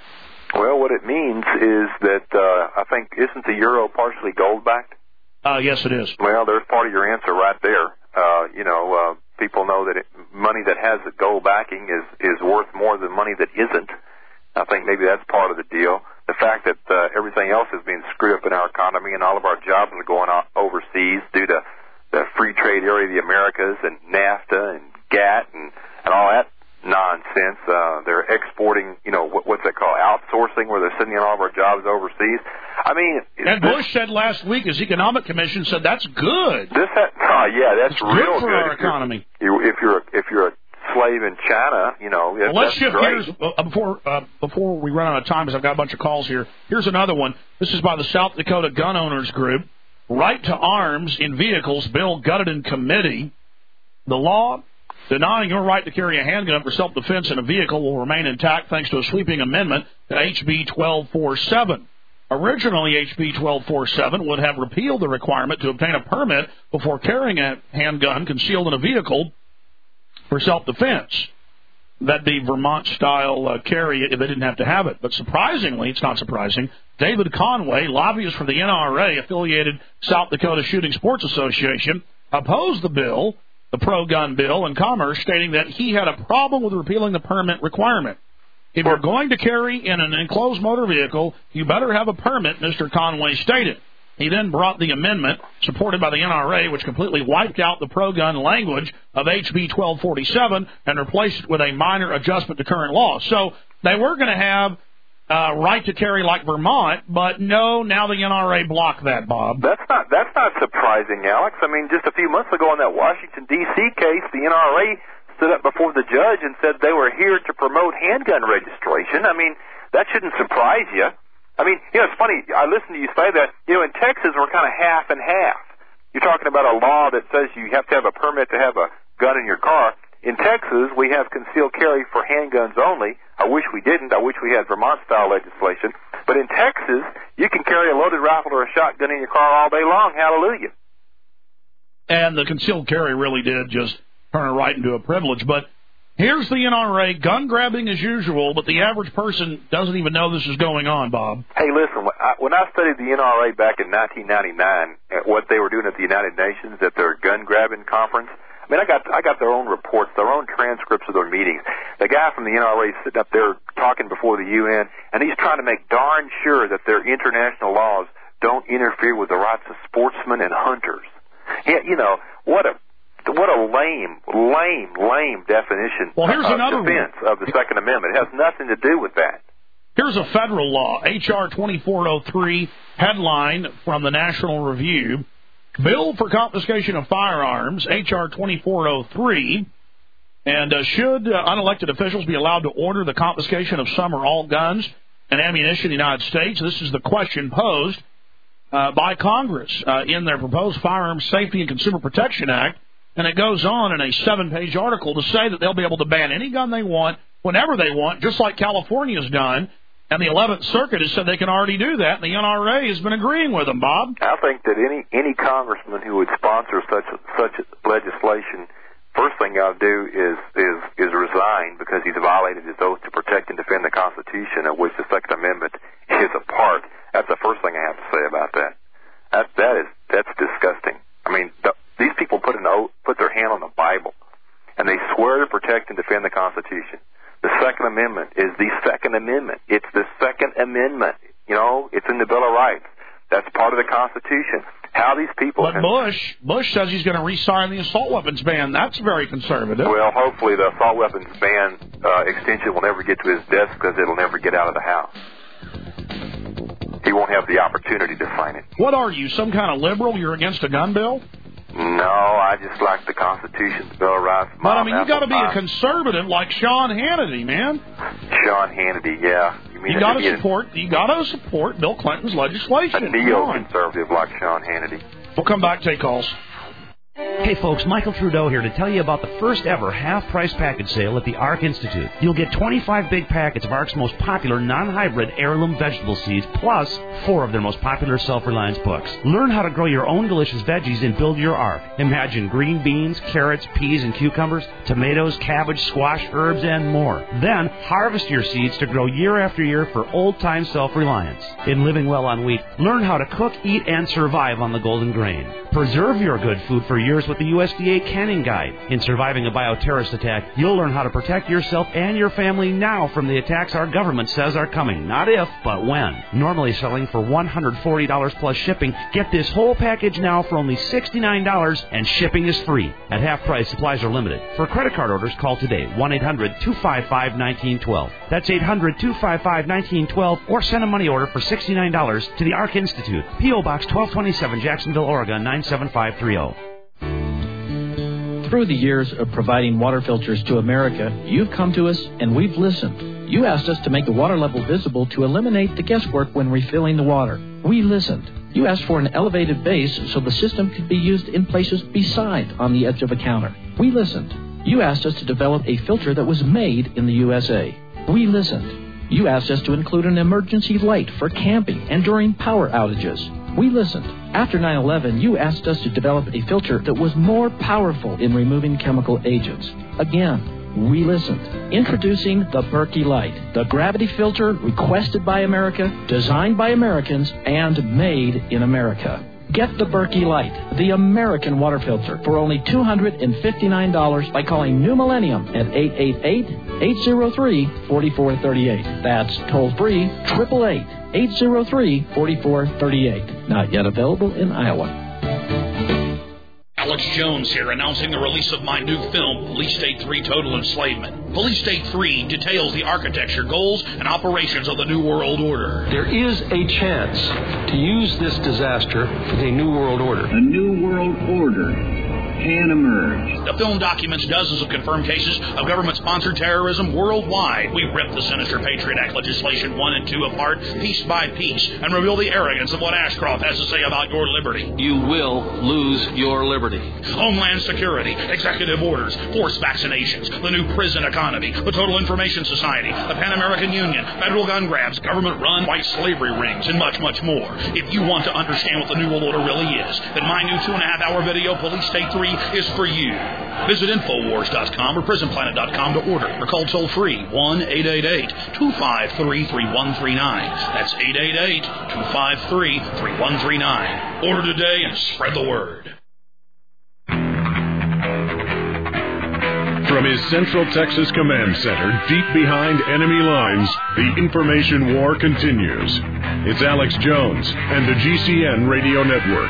Well, what it means is that uh, I think, isn't the euro partially gold-backed? Uh, yes, it is. Well, there's part of your answer right there. Uh, you know, uh, people know that it, money that has the gold backing is, is worth more than money that isn't. I think maybe that's part of the deal. The fact that uh, everything else is being screwed up in our economy and all of our jobs are going on overseas due to the free trade area of the Americas and NAFTA and GATT and, and all that nonsense. Uh, they're exporting, you know, what, what's that called, outsourcing, where they're sending all of our jobs overseas. I mean, and this, Bush said last week, his economic commission said that's good. This, ha- oh yeah, that's it's real good for good. our if you're, economy. You, if you're a, if you're a slave in China, you know, well, let's that's shift great. gears uh, before uh, before we run out of time, because I've got a bunch of calls here. Here's another one. This is by the South Dakota Gun Owners Group. Right to arms in vehicles bill gutted in committee. The law denying your right to carry a handgun for self-defense in a vehicle will remain intact thanks to a sweeping amendment to H B twelve forty-seven. Originally, H B twelve forty-seven would have repealed the requirement to obtain a permit before carrying a handgun concealed in a vehicle for self-defense. That'd be Vermont-style uh, carry. They didn't have to have it. But surprisingly, it's not surprising, David Conway, lobbyist for the N R A-affiliated South Dakota Shooting Sports Association, opposed the bill, the pro-gun bill, in Commerce, stating that he had a problem with repealing the permit requirement. If you're going to carry in an enclosed motor vehicle, you better have a permit, Mister Conway stated. He then brought the amendment, supported by the N R A, which completely wiped out the pro-gun language of H B twelve forty-seven and replaced it with a minor adjustment to current law. So they were going to have uh, right to carry like Vermont, but no, now the N R A blocked that, Bob. That's not that's not surprising, Alex. I mean, just a few months ago in that Washington, D C case, the N R A stood up before the judge and said they were here to promote handgun registration. I mean, that shouldn't surprise you. I mean, you know, it's funny, I listened to you say that. You know, in Texas, we're kind of half and half. You're talking about a law that says you have to have a permit to have a gun in your car. In Texas, we have concealed carry for handguns only. I wish we didn't. I wish we had Vermont-style legislation. But in Texas, you can carry a loaded rifle or a shotgun in your car all day long. Hallelujah. And the concealed carry really did just turn it right into a privilege. But here's the N R A, gun grabbing as usual, but the average person doesn't even know this is going on, Bob. Hey, listen, when I, when I studied the N R A back in nineteen ninety-nine, what they were doing at the United Nations at their gun grabbing conference, I mean, I got I got their own reports, their own transcripts of their meetings. The guy from the N R A sitting up there talking before the U N, and he's trying to make darn sure that their international laws don't interfere with the rights of sportsmen and hunters. Yeah, you know, what a What a lame, lame, lame definition well, here's of another defense one. Of the Second Amendment. It has nothing to do with that. Here's a federal law, H R twenty-four oh three, headline from the National Review. Bill for confiscation of firearms, H R twenty-four oh three. And uh, should uh, unelected officials be allowed to order the confiscation of some or all guns and ammunition in the United States? This is the question posed uh, by Congress uh, in their proposed Firearms Safety and Consumer Protection Act. And it goes on in a seven-page article to say that they'll be able to ban any gun they want, whenever they want, just like California's done. And the eleventh Circuit has said they can already do that, and the N R A has been agreeing with them, Bob. I think that any any congressman who would sponsor such such legislation, first thing I'll do is is is resign because he's violated his oath to protect and defend the Constitution, of which the Second Amendment is a part. That's the first thing I have to say about that. That that is that's disgusting. I mean, the, these people put an oath, put their hand on the Bible, and they swear to protect and defend the Constitution. The Second Amendment is the Second Amendment. It's the Second Amendment. You know, it's in the Bill of Rights. That's part of the Constitution. How these people... But can, Bush, Bush says he's going to re-sign the assault weapons ban. That's very conservative. Well, hopefully the assault weapons ban uh, extension will never get to his desk because it'll never get out of the House. He won't have the opportunity to sign it. What are you, some kind of liberal? You're against a gun bill? No, I just like the Constitution, the Bill of Rights. But, I mean, you got to be a conservative like Sean Hannity, man. Sean Hannity, yeah. You, mean you got to support. You got to support Bill Clinton's legislation. A neo-conservative like Sean Hannity. We'll come back, take calls. Hey folks, Michael Trudeau here to tell you about the first ever half-price package sale at the ARC Institute. You'll get twenty-five big packets of ARC's most popular non-hybrid heirloom vegetable seeds, plus four of their most popular self-reliance books. Learn how to grow your own delicious veggies and build your ARC. Imagine green beans, carrots, peas, and cucumbers, tomatoes, cabbage, squash, herbs, and more. Then harvest your seeds to grow year after year for old-time self-reliance. In Living Well on Wheat, learn how to cook, eat, and survive on the golden grain. Preserve your good food for years with the U S D A Canning Guide. In Surviving a Bioterrorist Attack, you'll learn how to protect yourself and your family now from the attacks our government says are coming. Not if, but when. Normally selling for one hundred forty dollars plus shipping, get this whole package now for only sixty-nine dollars, and shipping is free. At half price, supplies are limited. For credit card orders, call today, one eight hundred two five five one nine one two. That's eight hundred two five five one nine one two, or send a money order for sixty-nine dollars to the ARC Institute, P O Box twelve twenty-seven, Jacksonville, Oregon, nine seven five three zero. Through the years of providing water filters to America, you've come to us and we've listened. You asked us to make the water level visible to eliminate the guesswork when refilling the water. We listened. You asked for an elevated base so the system could be used in places beside on the edge of a counter. We listened. You asked us to develop a filter that was made in the U S A. We listened. You asked us to include an emergency light for camping and during power outages. We listened. After nine eleven, you asked us to develop a filter that was more powerful in removing chemical agents. Again, we listened. Introducing the Berkey Light, the gravity filter requested by America, designed by Americans, and made in America. Get the Berkey Light, the American water filter, for only two hundred fifty-nine dollars by calling New Millennium at eight eight eight, eight zero three, four four three eight. That's toll-free, eight eight eight, eight zero three, four four three eight. Not yet available in Iowa. Alex Jones here, announcing the release of my new film, Police State three Total Enslavement. Police State three details the architecture, goals, and operations of the New World Order. There is a chance to use this disaster for the New World Order. A New World Order can emerge. The film documents dozens of confirmed cases of government-sponsored terrorism worldwide. We rip the sinister Patriot Act legislation one and two apart, piece by piece, and reveal the arrogance of what Ashcroft has to say about your liberty. You will lose your liberty. Homeland Security, executive orders, forced vaccinations, the new prison economy, the Total Information Society, the Pan American Union, federal gun grabs, government-run white slavery rings, and much, much more. If you want to understand what the New World Order really is, then my new two-and-a-half-hour video, Police State three, is for you. Visit Infowars dot com or Prison Planet dot com to order, or call toll-free one eight eight eight, two five three, three one three nine. That's eight eight eight, two five three, three one three nine. Order today and spread the word. From his Central Texas Command Center, deep behind enemy lines, the information war continues. It's Alex Jones and the G C N Radio Network.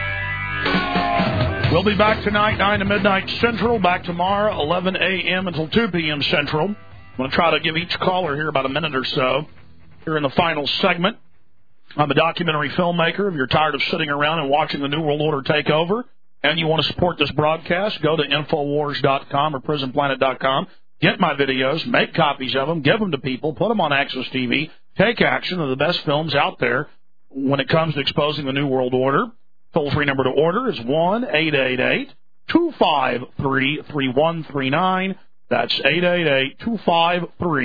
We'll be back tonight, nine to midnight Central. Back tomorrow, eleven a.m. until two p.m. Central. I'm going to try to give each caller here about a minute or so here in the final segment. I'm a documentary filmmaker. If you're tired of sitting around and watching the New World Order take over and you want to support this broadcast, go to Infowars dot com or Prison Planet dot com. Get my videos, make copies of them, give them to people, put them on Access T V. Take action. They're the best films out there when it comes to exposing the New World Order. Toll-free number to order is one eight eight eight, two five three, three one three nine. That's eight eight eight, two five three,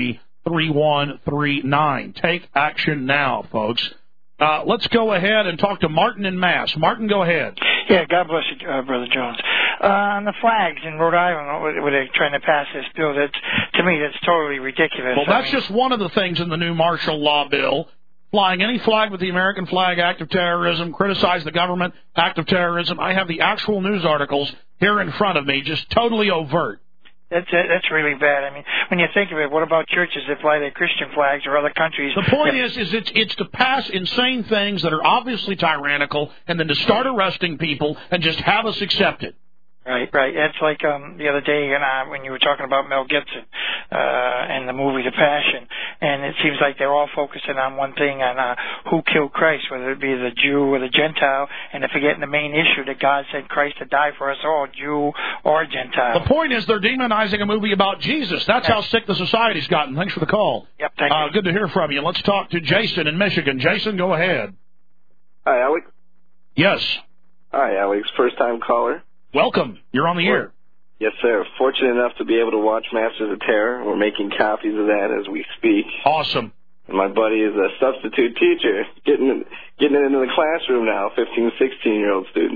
three one three nine. Take action now, folks. Uh, let's go ahead and talk to Martin in Mass. Martin, go ahead. Yeah, God bless you, uh, Brother Jones. Uh, on the flags in Rhode Island, where they're trying to pass this bill, that's, to me, that's totally ridiculous. Well, that's just one of the things in the new martial law bill. Flying any flag with the American flag, act of terrorism, criticize the government, act of terrorism. I have the actual news articles here in front of me, just totally overt. That's that's really bad. I mean, when you think of it, what about churches that fly their Christian flags or other countries? The point is, is it's it's to pass insane things that are obviously tyrannical, and then to start arresting people and just have us accept it. Right, right. It's like um, the other day you know, when you were talking about Mel Gibson uh, and the movie The Passion, and it seems like they're all focusing on one thing, on uh, who killed Christ, whether it be the Jew or the Gentile, and they're forgetting the main issue that God sent Christ to die for us all, Jew or Gentile. The point is they're demonizing a movie about Jesus. That's how sick the society's gotten. Thanks for the call. Yep, thank uh, you. Good to hear from you. Let's talk to Jason in Michigan. Jason, go ahead. Hi, Alex. Yes. Hi, Alex. First-time caller. Welcome. You're on the air. Yes, sir. Fortunate enough to be able to watch Masters of Terror. We're making copies of that as we speak. Awesome. And my buddy is a substitute teacher, getting getting it into the classroom now, fifteen, sixteen-year-old students.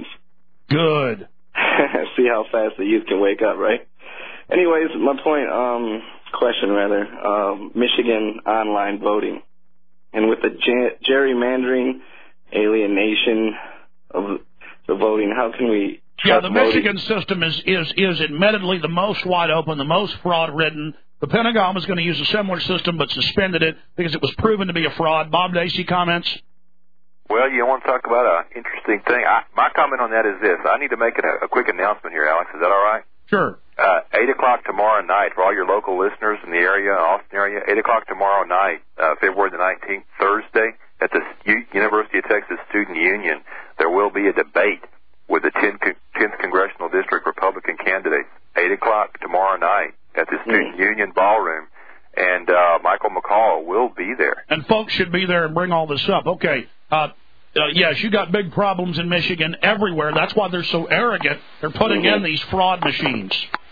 Good. See how fast the youth can wake up, right? Anyways, my point, um, question rather, um, Michigan online voting. And with the ger- gerrymandering, alienation of the voting, how can we... Yeah, the voting? Michigan system is, is, is admittedly the most wide open, the most fraud-ridden. The Pentagon was going to use a similar system but suspended it because it was proven to be a fraud. Bob Dacey, comments? Well, you want to talk about an interesting thing. I, my comment on that is this. I need to make a, a quick announcement here, Alex. Is that all right? Sure. Uh, eight o'clock tomorrow night for all your local listeners in the area, Austin area, eight o'clock tomorrow night, uh, February the nineteenth, Thursday, at the U- University of Texas Student Union, there will be a debate with the tenth Congressional District Republican candidates, eight o'clock tomorrow night at the Student mm. Union Ballroom, and uh, Michael McCall will be there. And folks should be there and bring all this up. Okay, uh, uh, yes, you got big problems in Michigan everywhere. That's why they're so arrogant. They're putting mm-hmm. in these fraud machines.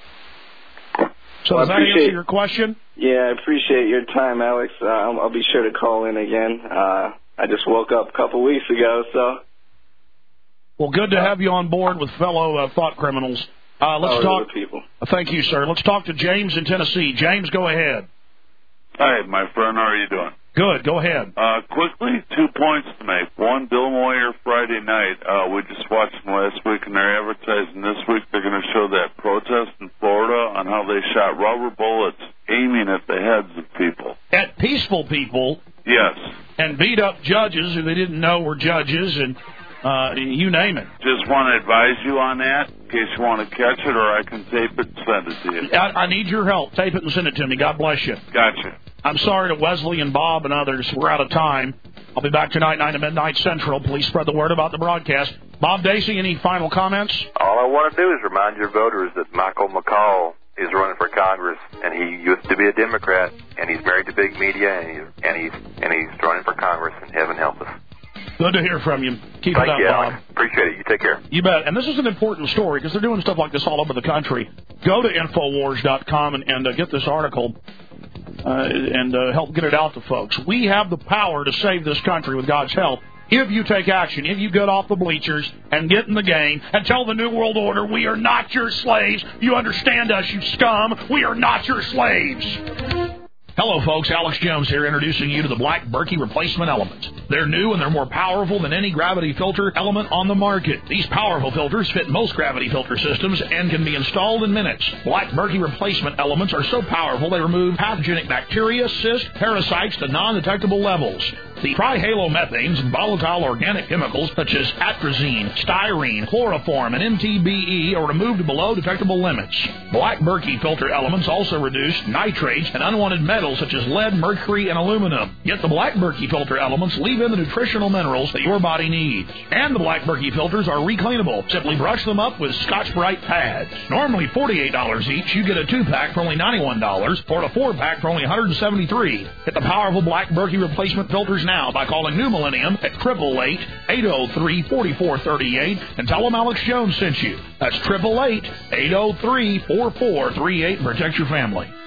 So well, does that answer your question? Yeah, I appreciate your time, Alex. Uh, I'll, I'll be sure to call in again. Uh, I just woke up a couple weeks ago, so... Well, good to have you on board with fellow uh, thought criminals. Uh, let's Power talk. People. Thank you, sir. Let's talk to James in Tennessee. James, go ahead. Hi, my friend. How are you doing? Good. Go ahead. Uh, quickly, two points to make. One, Bill Moyer Friday night. Uh, we just watched them last week, and they're advertising this week. They're going to show that protest in Florida on how they shot rubber bullets aiming at the heads of people. At peaceful people. Yes. And beat up judges who they didn't know were judges, and uh, you name it. Just want to advise you on that in case you want to catch it, or I can tape it and send it to you. I, I need your help. Tape it and send it to me. God bless you. Gotcha. I'm sorry to Wesley and Bob and others. We're out of time. I'll be back tonight, nine to midnight Central. Please spread the word about the broadcast. Bob Dacey, any final comments? All I want to do is remind your voters that Michael McCall is running for Congress, and he used to be a Democrat, and he's married to big media, and he's and he's and he's running for Congress. And heaven help us. Good to hear from you. Keep Thank it up, you, Bob. Alex. Appreciate it. You take care. You bet. And this is an important story because they're doing stuff like this all over the country. Go to Infowars dot com and, and uh, get this article uh, and uh, help get it out to folks. We have the power to save this country with God's help if you take action, if you get off the bleachers and get in the game and tell the New World Order, we are not your slaves. You understand us, you scum. We are not your slaves. Hello, folks. Alex Jones here, introducing you to the Black Berkey Replacement Element. They're new and they're more powerful than any gravity filter element on the market. These powerful filters fit most gravity filter systems and can be installed in minutes. Black Berkey Replacement Elements are so powerful they remove pathogenic bacteria, cysts, parasites to non-detectable levels. The trihalomethanes and volatile organic chemicals such as atrazine, styrene, chloroform, and M T B E are removed below detectable limits. Black Berkey filter elements also reduce nitrates and unwanted metals such as lead, mercury, and aluminum. Yet the Black Berkey filter elements leave in the nutritional minerals that your body needs. And the Black Berkey filters are recleanable. Simply brush them up with Scotch-Brite pads. Normally forty-eight dollars each, you get a two-pack for only ninety-one dollars or a four-pack for only one hundred seventy-three dollars. Get the powerful Black Berkey replacement filters now by calling New Millennium at eight eight eight, eight oh three, four four three eight and tell them Alex Jones sent you. That's eight eight eight, eight oh three, four four three eight and protect your family.